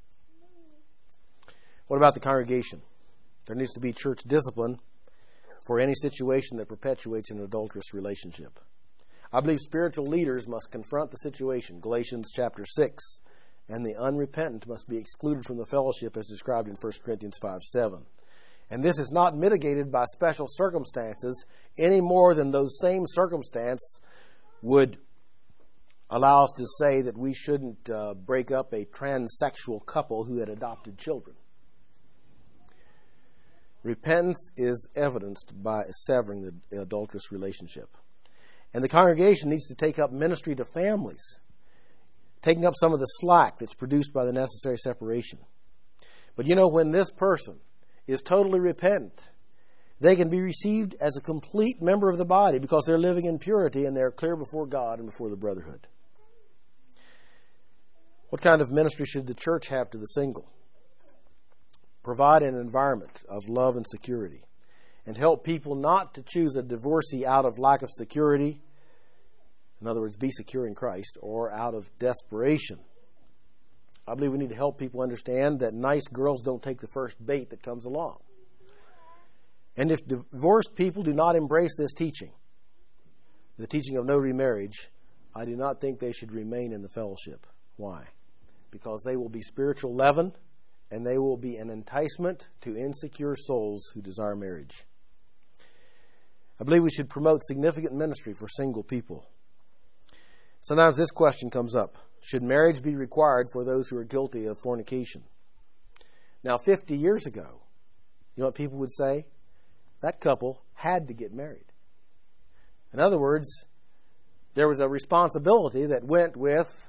What about the congregation? There needs to be church discipline for any situation that perpetuates an adulterous relationship. I believe spiritual leaders must confront the situation, Galatians chapter six, and the unrepentant must be excluded from the fellowship as described in First Corinthians five seven. And this is not mitigated by special circumstances any more than those same circumstances would allow us to say that we shouldn't uh, break up a transsexual couple who had adopted children. Repentance is evidenced by severing the adulterous relationship. And the congregation needs to take up ministry to families, taking up some of the slack that's produced by the necessary separation. But you know, when this person is totally repentant, they can be received as a complete member of the body because they're living in purity and they're clear before God and before the brotherhood. What kind of ministry should the church have to the single? Provide an environment of love and security and help people not to choose a divorcee out of lack of security. In other words, be secure in Christ, or out of desperation. I believe we need to help people understand that nice girls don't take the first bait that comes along. And if divorced people do not embrace this teaching, the teaching of no remarriage, I do not think they should remain in the fellowship. Why? Because they will be spiritual leaven, and they will be an enticement to insecure souls who desire marriage. I believe we should promote significant ministry for single people. Sometimes this question comes up. Should marriage be required for those who are guilty of fornication? Now, fifty years ago, you know what people would say? That couple had to get married. In other words, there was a responsibility that went with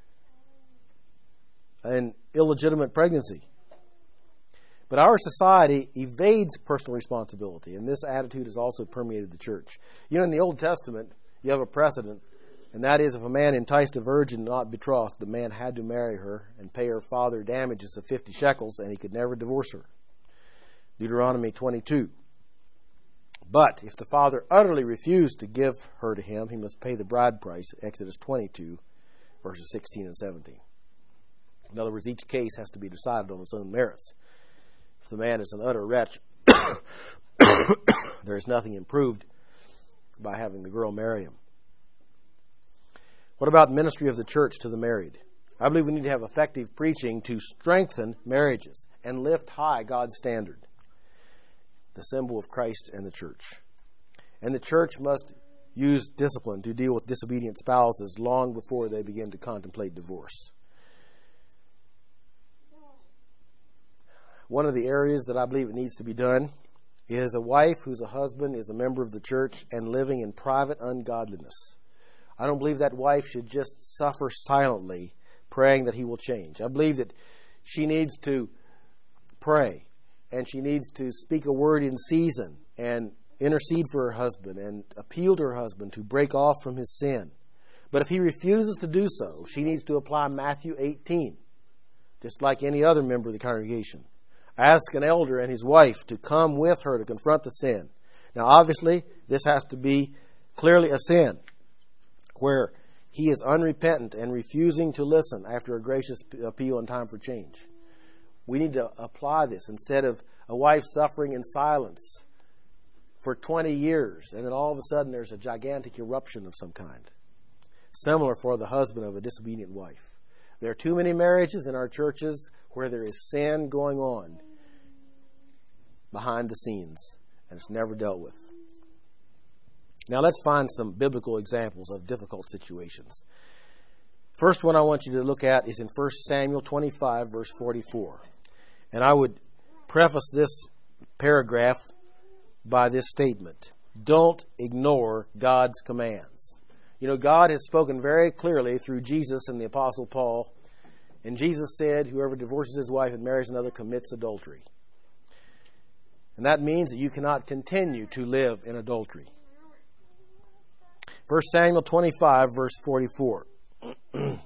an illegitimate pregnancy. But our society evades personal responsibility, and this attitude has also permeated the church. You know, in the Old Testament, you have a precedent, and that is if a man enticed a virgin not betrothed, the man had to marry her and pay her father damages of fifty shekels, and he could never divorce her. Deuteronomy twenty-two. But if the father utterly refused to give her to him, he must pay the bride price, Exodus twenty-two, verses sixteen and seventeen. In other words, each case has to be decided on its own merits. If the man is an utter wretch, there is nothing improved by having the girl marry him. What about ministry of the church to the married? I believe we need to have effective preaching to strengthen marriages and lift high God's standard, the symbol of Christ and the church. And the church must use discipline to deal with disobedient spouses long before they begin to contemplate divorce. One of the areas that I believe it needs to be done is a wife whose husband is a member of the church and living in private ungodliness. I don't believe that wife should just suffer silently, praying that he will change. I believe that she needs to pray, and she needs to speak a word in season and intercede for her husband and appeal to her husband to break off from his sin. But if he refuses to do so, she needs to apply Matthew eighteen, just like any other member of the congregation. Ask an elder and his wife to come with her to confront the sin. Now, obviously, this has to be clearly a sin where he is unrepentant and refusing to listen after a gracious appeal in time for change. We need to apply this instead of a wife suffering in silence for twenty years and then all of a sudden there's a gigantic eruption of some kind. Similar for the husband of a disobedient wife. There are too many marriages in our churches where there is sin going on behind the scenes, and it's never dealt with. Now let's find some biblical examples of difficult situations. First one I want you to look at is in First Samuel twenty-five, verse forty-four. And I would preface this paragraph by this statement. Don't ignore God's commands. You know, God has spoken very clearly through Jesus and the Apostle Paul. And Jesus said, whoever divorces his wife and marries another commits adultery. And that means that you cannot continue to live in adultery. First Samuel twenty-five, verse forty-four. It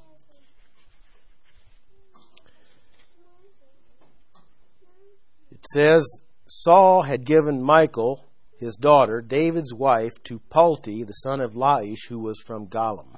says, Saul had given Michal, his daughter, David's wife, to Palti, the son of Laish, who was from Galim.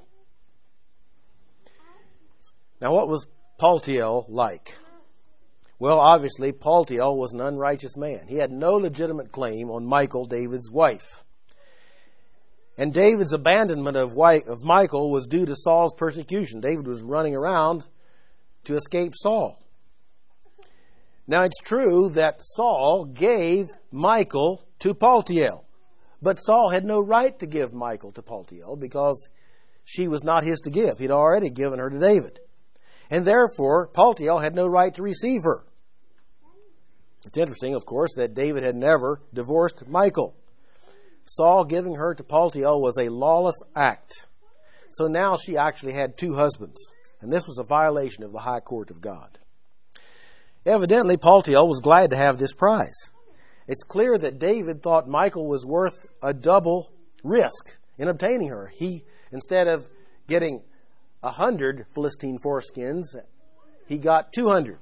Now, what was Paltiel like? Well, obviously, Paltiel was an unrighteous man. He had no legitimate claim on Michal, David's wife. And David's abandonment of, wife, of Michal was due to Saul's persecution. David was running around to escape Saul. Now, it's true that Saul gave Michal to Paltiel. But Saul had no right to give Michal to Paltiel because she was not his to give. He'd already given her to David. And therefore, Paltiel had no right to receive her. It's interesting, of course, that David had never divorced Michal. Saul giving her to Paltiel was a lawless act. So now she actually had two husbands. And this was a violation of the high court of God. Evidently, Paltiel was glad to have this prize. It's clear that David thought Michal was worth a double risk in obtaining her. He, instead of getting a hundred Philistine foreskins, he got two hundred.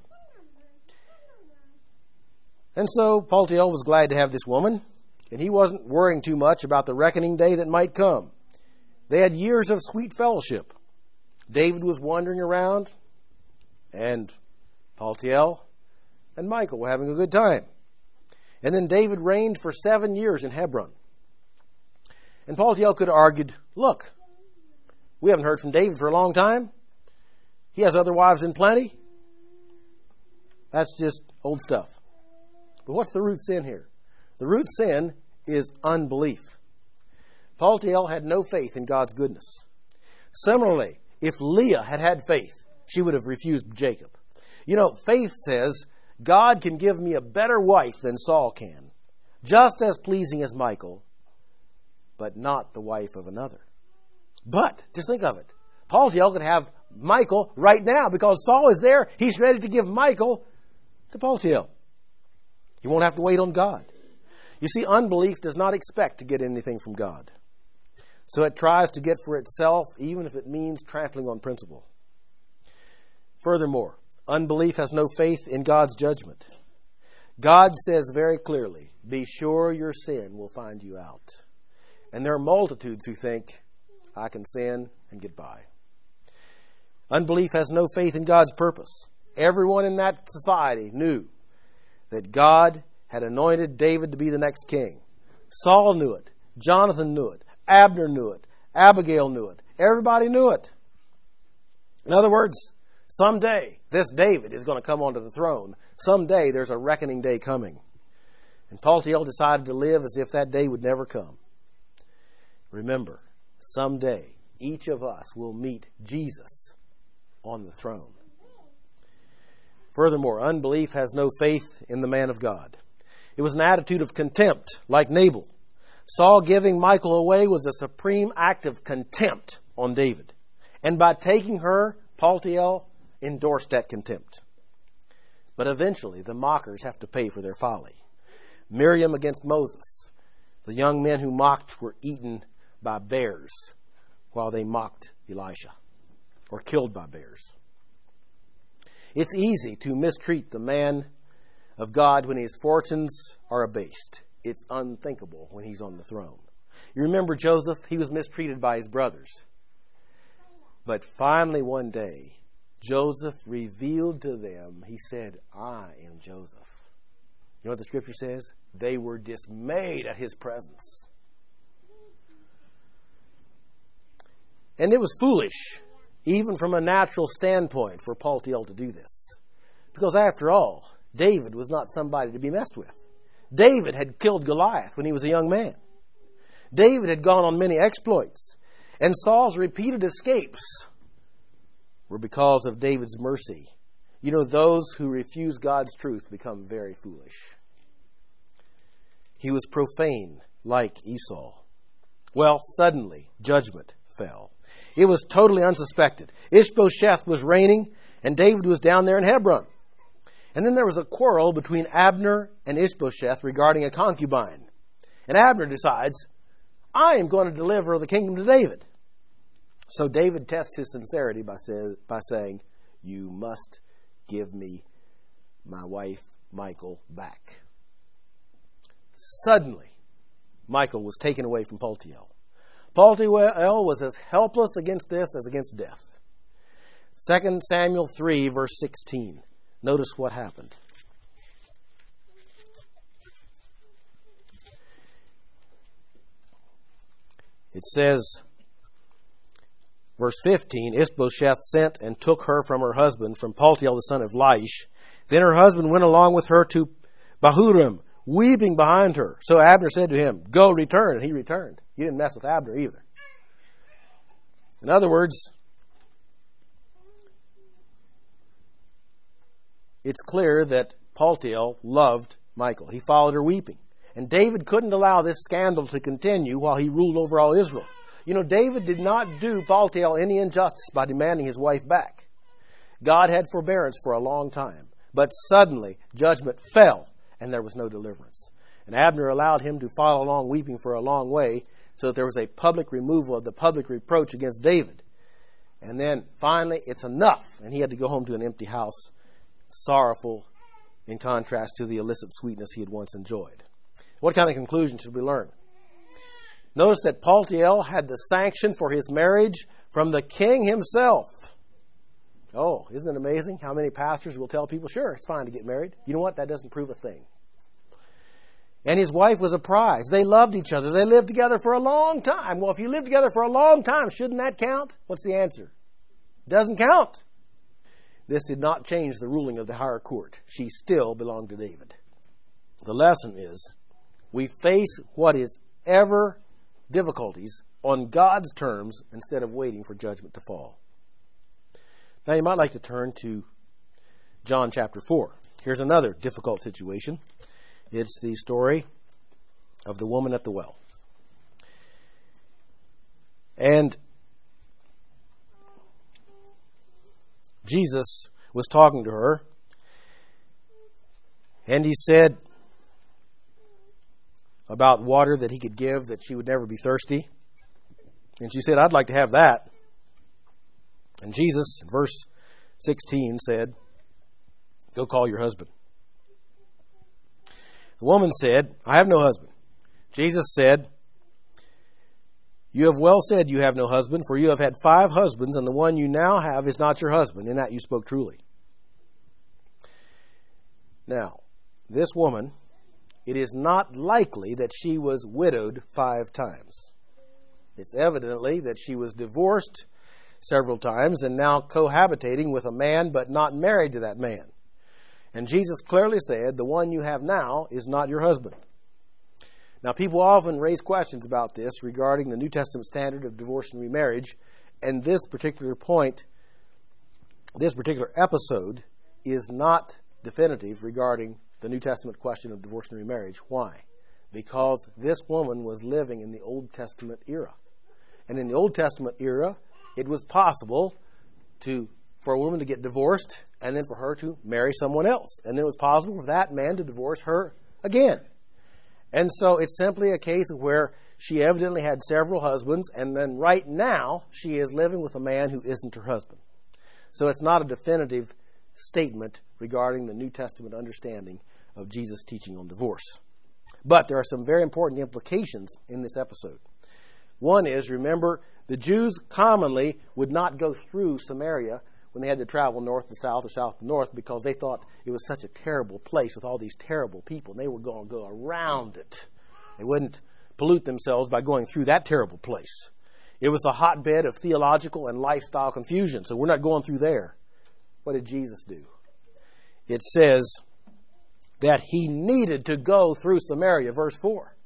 And so Paltiel was glad to have this woman, and he wasn't worrying too much about the reckoning day that might come. They had years of sweet fellowship. David was wandering around, and Paltiel and Michal were having a good time. And then David reigned for seven years in Hebron. And Paltiel could have argued, look, we haven't heard from David for a long time. He has other wives in plenty. That's just old stuff. But what's the root sin here? The root sin is unbelief. Paltiel had no faith in God's goodness. Similarly, if Leah had had faith, she would have refused Jacob. You know, faith says, God can give me a better wife than Saul can, just as pleasing as Michal, but not the wife of another. But, just think of it. Paltiel could have Michal right now because Saul is there. He's ready to give Michal to Paltiel. He won't have to wait on God. You see, unbelief does not expect to get anything from God. So it tries to get for itself, even if it means trampling on principle. Furthermore, unbelief has no faith in God's judgment. God says very clearly, be sure your sin will find you out. And there are multitudes who think, I can sin and get by. Unbelief has no faith in God's purpose. Everyone in that society knew that God had anointed David to be the next king. Saul knew it. Jonathan knew it. Abner knew it. Abigail knew it. Everybody knew it. In other words, someday this David is going to come onto the throne. Someday there's a reckoning day coming. And Paltiel decided to live as if that day would never come. Remember, someday each of us will meet Jesus on the throne. Furthermore, unbelief has no faith in the man of God. It was an attitude of contempt, like Nabal. Saul giving Michal away was a supreme act of contempt on David. And by taking her, Paltiel endorsed that contempt. But eventually, the mockers have to pay for their folly. Miriam against Moses. The young men who mocked were eaten by bears while they mocked Elisha, or killed by bears. It's easy to mistreat the man of God when his fortunes are abased. It's unthinkable when he's on the throne. You remember Joseph? He was mistreated by his brothers. But finally one day, Joseph revealed to them, he said, I am Joseph. You know what the scripture says? They were dismayed at his presence. And it was foolish, even from a natural standpoint, for Paltiel to do this. Because after all, David was not somebody to be messed with. David had killed Goliath when he was a young man. David had gone on many exploits. And Saul's repeated escapes were because of David's mercy. You know, those who refuse God's truth become very foolish. He was profane like Esau. Well, suddenly, judgment fell. It was totally unsuspected. Ishbosheth was reigning, and David was down there in Hebron. And then there was a quarrel between Abner and Ishbosheth regarding a concubine. And Abner decides, I am going to deliver the kingdom to David. So David tests his sincerity by, say, by saying, you must give me my wife Michal back. Suddenly, Michal was taken away from Paltiel. Paltiel was as helpless against this as against death. Second Samuel three, verse sixteen. Notice what happened. It says, verse fifteen, Ishbosheth sent and took her from her husband, from Paltiel the son of Laish. Then her husband went along with her to Bahurim, weeping behind her. So Abner said to him, go, return. And he returned. He didn't mess with Abner either. In other words, it's clear that Paltiel loved Michal. He followed her weeping. And David couldn't allow this scandal to continue while he ruled over all Israel. You know, David did not do Paltiel any injustice by demanding his wife back. God had forbearance for a long time. But suddenly, judgment fell, and there was no deliverance. And Abner allowed him to follow along weeping for a long way, so that there was a public removal of the public reproach against David. And then, finally, it's enough. And he had to go home to an empty house, sorrowful in contrast to the illicit sweetness he had once enjoyed. What kind of conclusion should we learn? Notice that Paltiel had the sanction for his marriage from the king himself. Oh, isn't it amazing how many pastors will tell people, sure, it's fine to get married. You know what? That doesn't prove a thing. And his wife was a prize. They loved each other. They lived together for a long time. Well, if you live together for a long time, shouldn't that count? What's the answer? Doesn't count. This did not change the ruling of the higher court. She still belonged to David. The lesson is, we face what is ever difficulties on God's terms instead of waiting for judgment to fall. Now you might like to turn to John chapter four. Here's another difficult situation. It's the story of the woman at the well. And Jesus was talking to her, and he said about water that he could give that she would never be thirsty. And she said, I'd like to have that. And Jesus, in verse sixteen, said, go call your husband. The woman said, I have no husband. Jesus said, you have well said you have no husband, for you have had five husbands, and the one you now have is not your husband. In that you spoke truly. Now, this woman, it is not likely that she was widowed five times. It's evidently that she was divorced several times and now cohabitating with a man but not married to that man. And Jesus clearly said, the one you have now is not your husband. Now, people often raise questions about this regarding the New Testament standard of divorce and remarriage, and this particular point, this particular episode, is not definitive regarding the New Testament question of divorce and remarriage. Why? Because this woman was living in the Old Testament era. And in the Old Testament era, it was possible to for a woman to get divorced and then for her to marry someone else. And then it was possible for that man to divorce her again. And so it's simply a case of where she evidently had several husbands, and then right now she is living with a man who isn't her husband. So it's not a definitive statement regarding the New Testament understanding of Jesus' teaching on divorce. But there are some very important implications in this episode. One is, remember, the Jews commonly would not go through Samaria when they had to travel north to south or south to north because they thought it was such a terrible place with all these terrible people, and they were going to go around it. They wouldn't pollute themselves by going through that terrible place. It was a hotbed of theological and lifestyle confusion, so we're not going through there. What did Jesus do? It says that he needed to go through Samaria, verse four.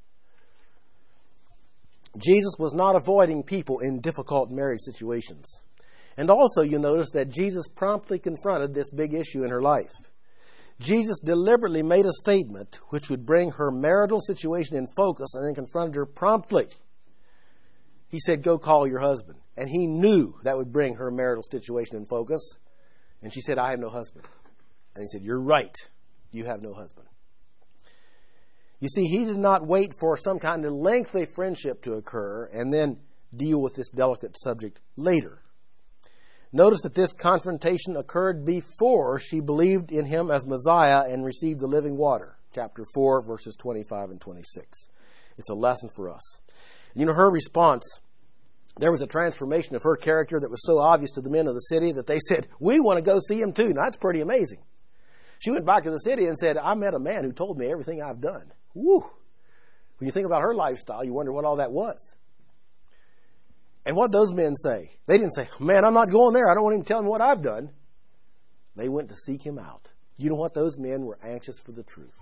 Jesus was not avoiding people in difficult marriage situations. And also you notice that Jesus promptly confronted this big issue in her life. Jesus deliberately made a statement which would bring her marital situation in focus and then confronted her promptly. He said, go call your husband. And he knew that would bring her marital situation in focus. And she said, I have no husband. And he said, you're right. You have no husband. You see, he did not wait for some kind of lengthy friendship to occur and then deal with this delicate subject later. Notice that this confrontation occurred before she believed in him as Messiah and received the living water. Chapter four, verses twenty-five and twenty-six. It's a lesson for us. You know, her response, there was a transformation of her character that was so obvious to the men of the city that they said, we want to go see him too. Now, that's pretty amazing. She went back to the city and said, I met a man who told me everything I've done. Woo! When you think about her lifestyle, you wonder what all that was. And what those men say? They didn't say, man, I'm not going there. I don't want him to tell me what I've done. They went to seek him out. You know what? Those men were anxious for the truth.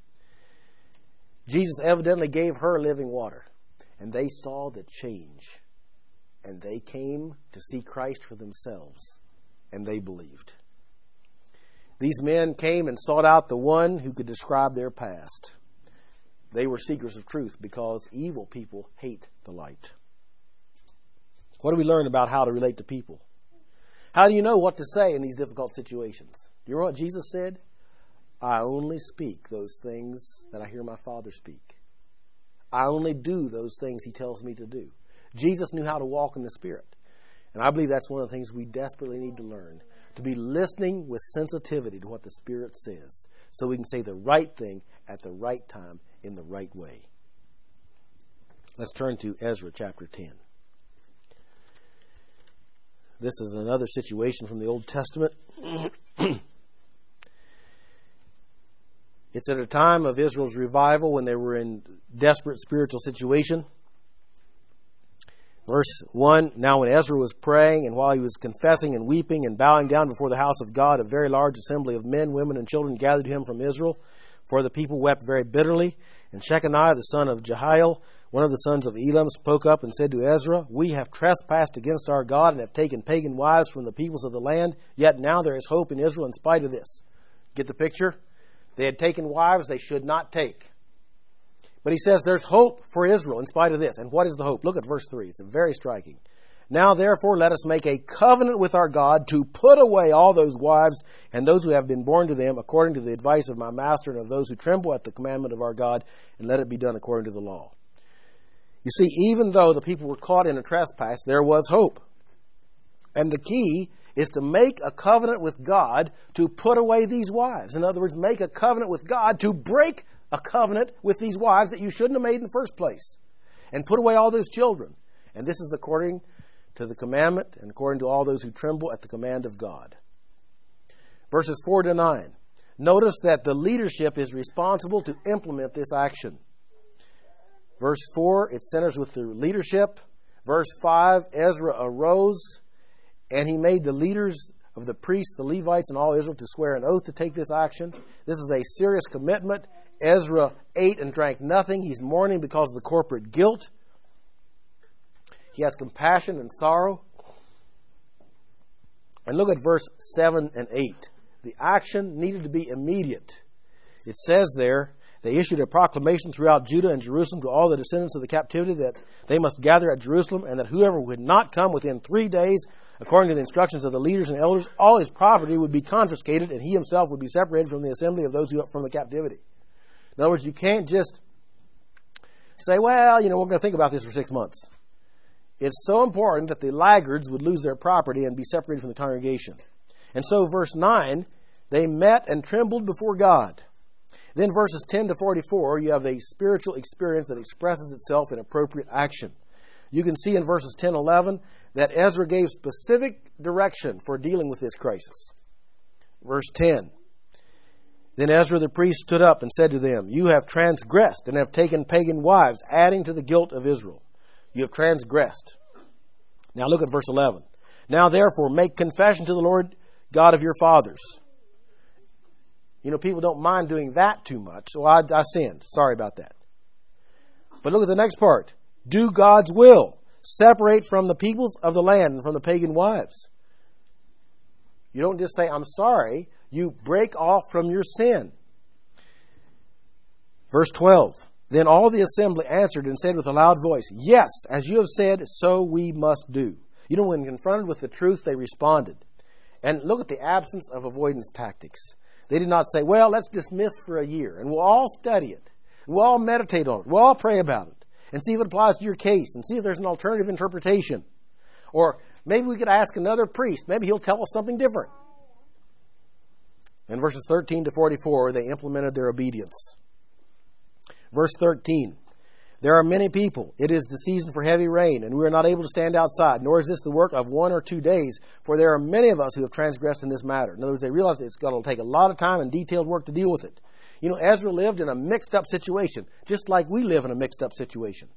Jesus evidently gave her living water. And they saw the change. And they came to see Christ for themselves. And they believed. These men came and sought out the one who could describe their past. They were seekers of truth because evil people hate the light. What do we learn about how to relate to people? How do you know what to say in these difficult situations? Do you know what Jesus said? I only speak those things that I hear my Father speak. I only do those things He tells me to do. Jesus knew how to walk in the Spirit. And I believe that's one of the things we desperately need to learn. To be listening with sensitivity to what the Spirit says so we can say the right thing at the right time in the right way. Let's turn to Ezra chapter ten. This is another situation from the Old Testament. It's at a time of Israel's revival when they were in desperate spiritual situation. Verse one, now when Ezra was praying, and while he was confessing and weeping and bowing down before the house of God, a very large assembly of men, women, and children gathered to him from Israel, for the people wept very bitterly. And Shechaniah, the son of Jehiel, one of the sons of Elam, spoke up and said to Ezra, we have trespassed against our God and have taken pagan wives from the peoples of the land, yet now there is hope in Israel in spite of this. Get the picture? They had taken wives they should not take. But he says there's hope for Israel in spite of this. And what is the hope? Look at verse three. It's very striking. Now, therefore, let us make a covenant with our God to put away all those wives and those who have been born to them according to the advice of my master and of those who tremble at the commandment of our God, and let it be done according to the law. You see, even though the people were caught in a trespass, there was hope. And the key is to make a covenant with God to put away these wives. In other words, make a covenant with God to break a covenant with these wives that you shouldn't have made in the first place. And put away all those children. And this is according to the commandment and according to all those who tremble at the command of God. Verses four to nine. Notice that the leadership is responsible to implement this action. Verse four, it centers with the leadership. Verse five, Ezra arose and he made the leaders of the priests, the Levites, and all Israel to swear an oath to take this action. This is a serious commitment. Ezra ate and drank nothing. He's mourning because of the corporate guilt. He has compassion and sorrow. And look at verse seven and eight. The action needed to be immediate. It says there, they issued a proclamation throughout Judah and Jerusalem to all the descendants of the captivity that they must gather at Jerusalem, and that whoever would not come within three days, according to the instructions of the leaders and elders, all his property would be confiscated, and he himself would be separated from the assembly of those who from the captivity. In other words, you can't just say, well, you know, we're going to think about this for six months. It's so important that the laggards would lose their property and be separated from the congregation. And so verse nine, they met and trembled before God. Then verses ten to forty-four, you have a spiritual experience that expresses itself in appropriate action. You can see in verses ten to eleven that Ezra gave specific direction for dealing with this crisis. Verse ten, then Ezra the priest stood up and said to them, you have transgressed and have taken pagan wives, adding to the guilt of Israel. You have transgressed. Now look at verse eleven. Now therefore make confession to the Lord God of your fathers. You know, people don't mind doing that too much, so I, I sinned. Sorry about that. But look at the next part. Do God's will. Separate from the peoples of the land and from the pagan wives. You don't just say, I'm sorry. You break off from your sin. Verse twelve. Then all the assembly answered and said with a loud voice, yes, as you have said, so we must do. You know, when confronted with the truth, they responded. And look at the absence of avoidance tactics. They did not say, well, let's dismiss for a year, and we'll all study it, and we'll all meditate on it, we'll all pray about it, and see if it applies to your case, and see if there's an alternative interpretation. Or maybe we could ask another priest. Maybe he'll tell us something different. In verses thirteen to forty-four, they implemented their obedience. Verse thirteen, there are many people. It is the season for heavy rain, and we are not able to stand outside, nor is this the work of one or two days, for there are many of us who have transgressed in this matter. In other words, they realize it's going to take a lot of time and detailed work to deal with it. You know, Ezra lived in a mixed-up situation, just like we live in a mixed-up situation.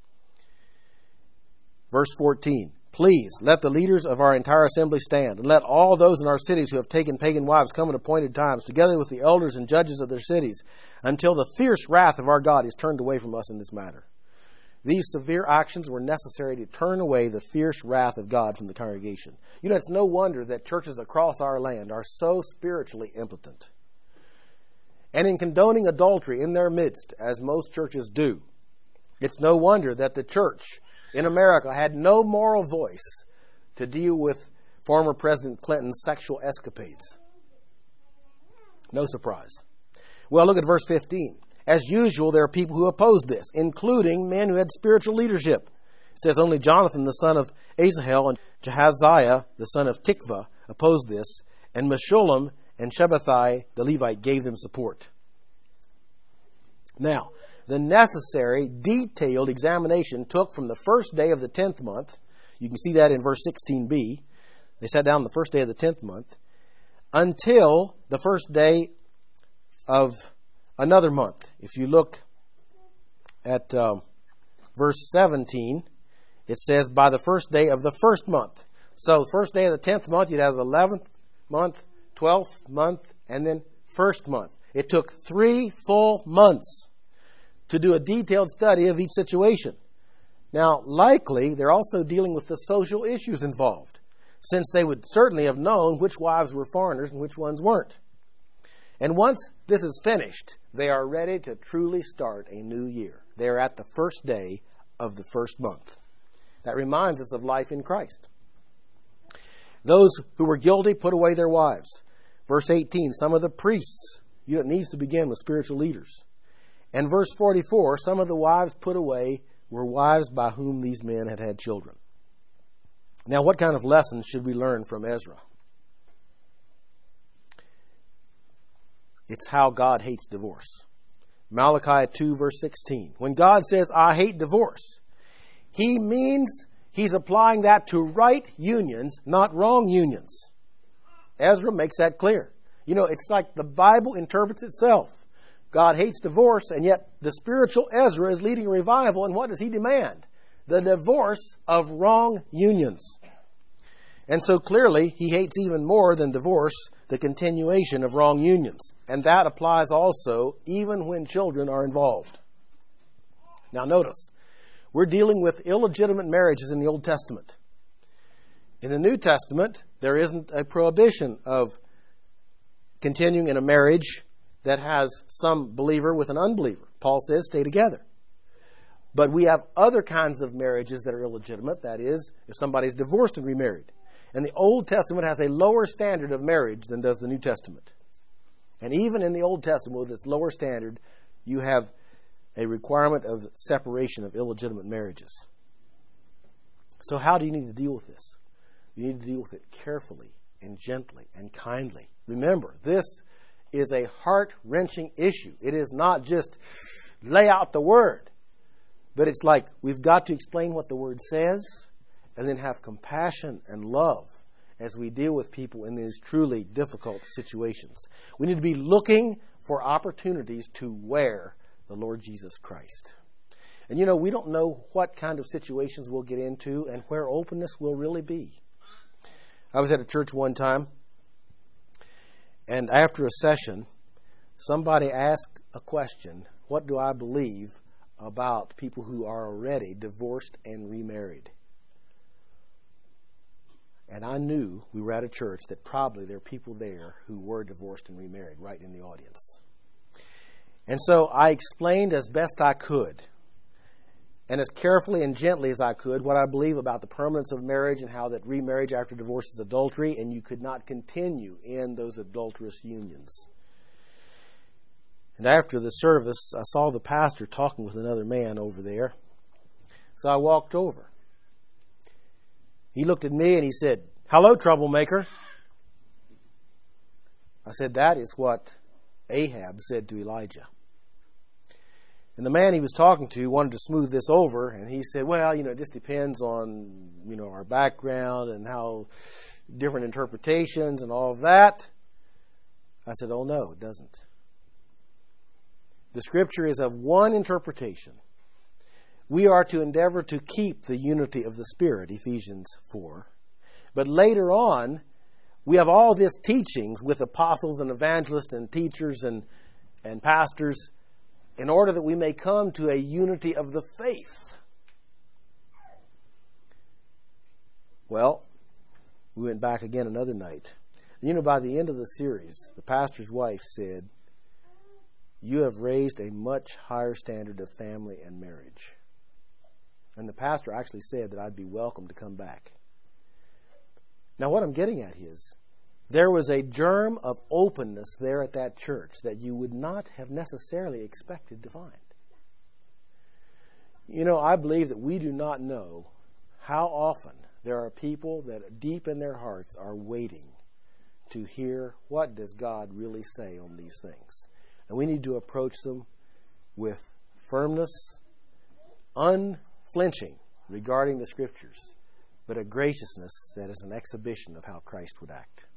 Verse fourteen, please let the leaders of our entire assembly stand, and let all those in our cities who have taken pagan wives come at appointed times, together with the elders and judges of their cities, until the fierce wrath of our God is turned away from us in this matter. These severe actions were necessary to turn away the fierce wrath of God from the congregation. You know, it's no wonder that churches across our land are so spiritually impotent. And in condoning adultery in their midst, as most churches do, it's no wonder that the church in America had no moral voice to deal with former President Clinton's sexual escapades. No surprise. Well, look at verse fifteen. As usual, there are people who oppose this, including men who had spiritual leadership. It says only Jonathan, the son of Asahel, and Jahaziah, the son of Tikva, opposed this, and Meshullam and Shabbathai, the Levite, gave them support. Now, the necessary, detailed examination took from the first day of the tenth month. You can see that in verse sixteen b. They sat down the first day of the tenth month until the first day of another month. If you look at uh, verse seventeen, it says, by the first day of the first month. So the first day of the tenth month, you'd have the eleventh month, twelfth month, and then first month. It took three full months to do a detailed study of each situation. Now, likely, they're also dealing with the social issues involved, since they would certainly have known which wives were foreigners and which ones weren't. And once this is finished, they are ready to truly start a new year. They are at the first day of the first month. That reminds us of life in Christ. Those who were guilty put away their wives. Verse eighteen, some of the priests, you know, it needs to begin with spiritual leaders. And verse forty-four, some of the wives put away were wives by whom these men had had children. Now, what kind of lessons should we learn from Ezra? It's how God hates divorce. Malachi two, verse sixteen. When God says, I hate divorce, He means He's applying that to right unions, not wrong unions. Ezra makes that clear. You know, it's like the Bible interprets itself. God hates divorce, and yet the spiritual Ezra is leading a revival, and what does he demand? The divorce of wrong unions. And so clearly, he hates even more than divorce the continuation of wrong unions. And that applies also even when children are involved. Now notice, we're dealing with illegitimate marriages in the Old Testament. In the New Testament, there isn't a prohibition of continuing in a marriage that has some believer with an unbeliever. Paul says, stay together. But we have other kinds of marriages that are illegitimate. That is, if somebody's divorced and remarried. And the Old Testament has a lower standard of marriage than does the New Testament. And even in the Old Testament, with its lower standard, you have a requirement of separation of illegitimate marriages. So how do you need to deal with this? You need to deal with it carefully and gently and kindly. Remember, this is a heart-wrenching issue. It is not just lay out the word, but it's like we've got to explain what the word says and then have compassion and love as we deal with people in these truly difficult situations. We need to be looking for opportunities to wear the Lord Jesus Christ. And you know, we don't know what kind of situations we'll get into and where openness will really be. I was at a church one time, and after a session, somebody asked a question, what do I believe about people who are already divorced and remarried? And I knew we were at a church that probably there were people there who were divorced and remarried right in the audience. And so I explained as best I could, and as carefully and gently as I could, what I believe about the permanence of marriage and how that remarriage after divorce is adultery, and you could not continue in those adulterous unions. And after the service, I saw the pastor talking with another man over there. So I walked over. He looked at me and he said, "Hello, troublemaker." I said, "That is what Ahab said to Elijah." And the man he was talking to wanted to smooth this over, and he said, "Well, you know, it just depends on, you know, our background and how different interpretations and all of that." I said, "Oh, no, it doesn't. The Scripture is of one interpretation. We are to endeavor to keep the unity of the Spirit, Ephesians four. But later on, we have all this teachings with apostles and evangelists and teachers and, and pastors in order that we may come to a unity of the faith." Well, we went back again another night. You know, by the end of the series, the pastor's wife said, "You have raised a much higher standard of family and marriage." And the pastor actually said that I'd be welcome to come back. Now, what I'm getting at is, there was a germ of openness there at that church that you would not have necessarily expected to find. You know, I believe that we do not know how often there are people that deep in their hearts are waiting to hear, what does God really say on these things? And we need to approach them with firmness, unflinching regarding the Scriptures, but a graciousness that is an exhibition of how Christ would act.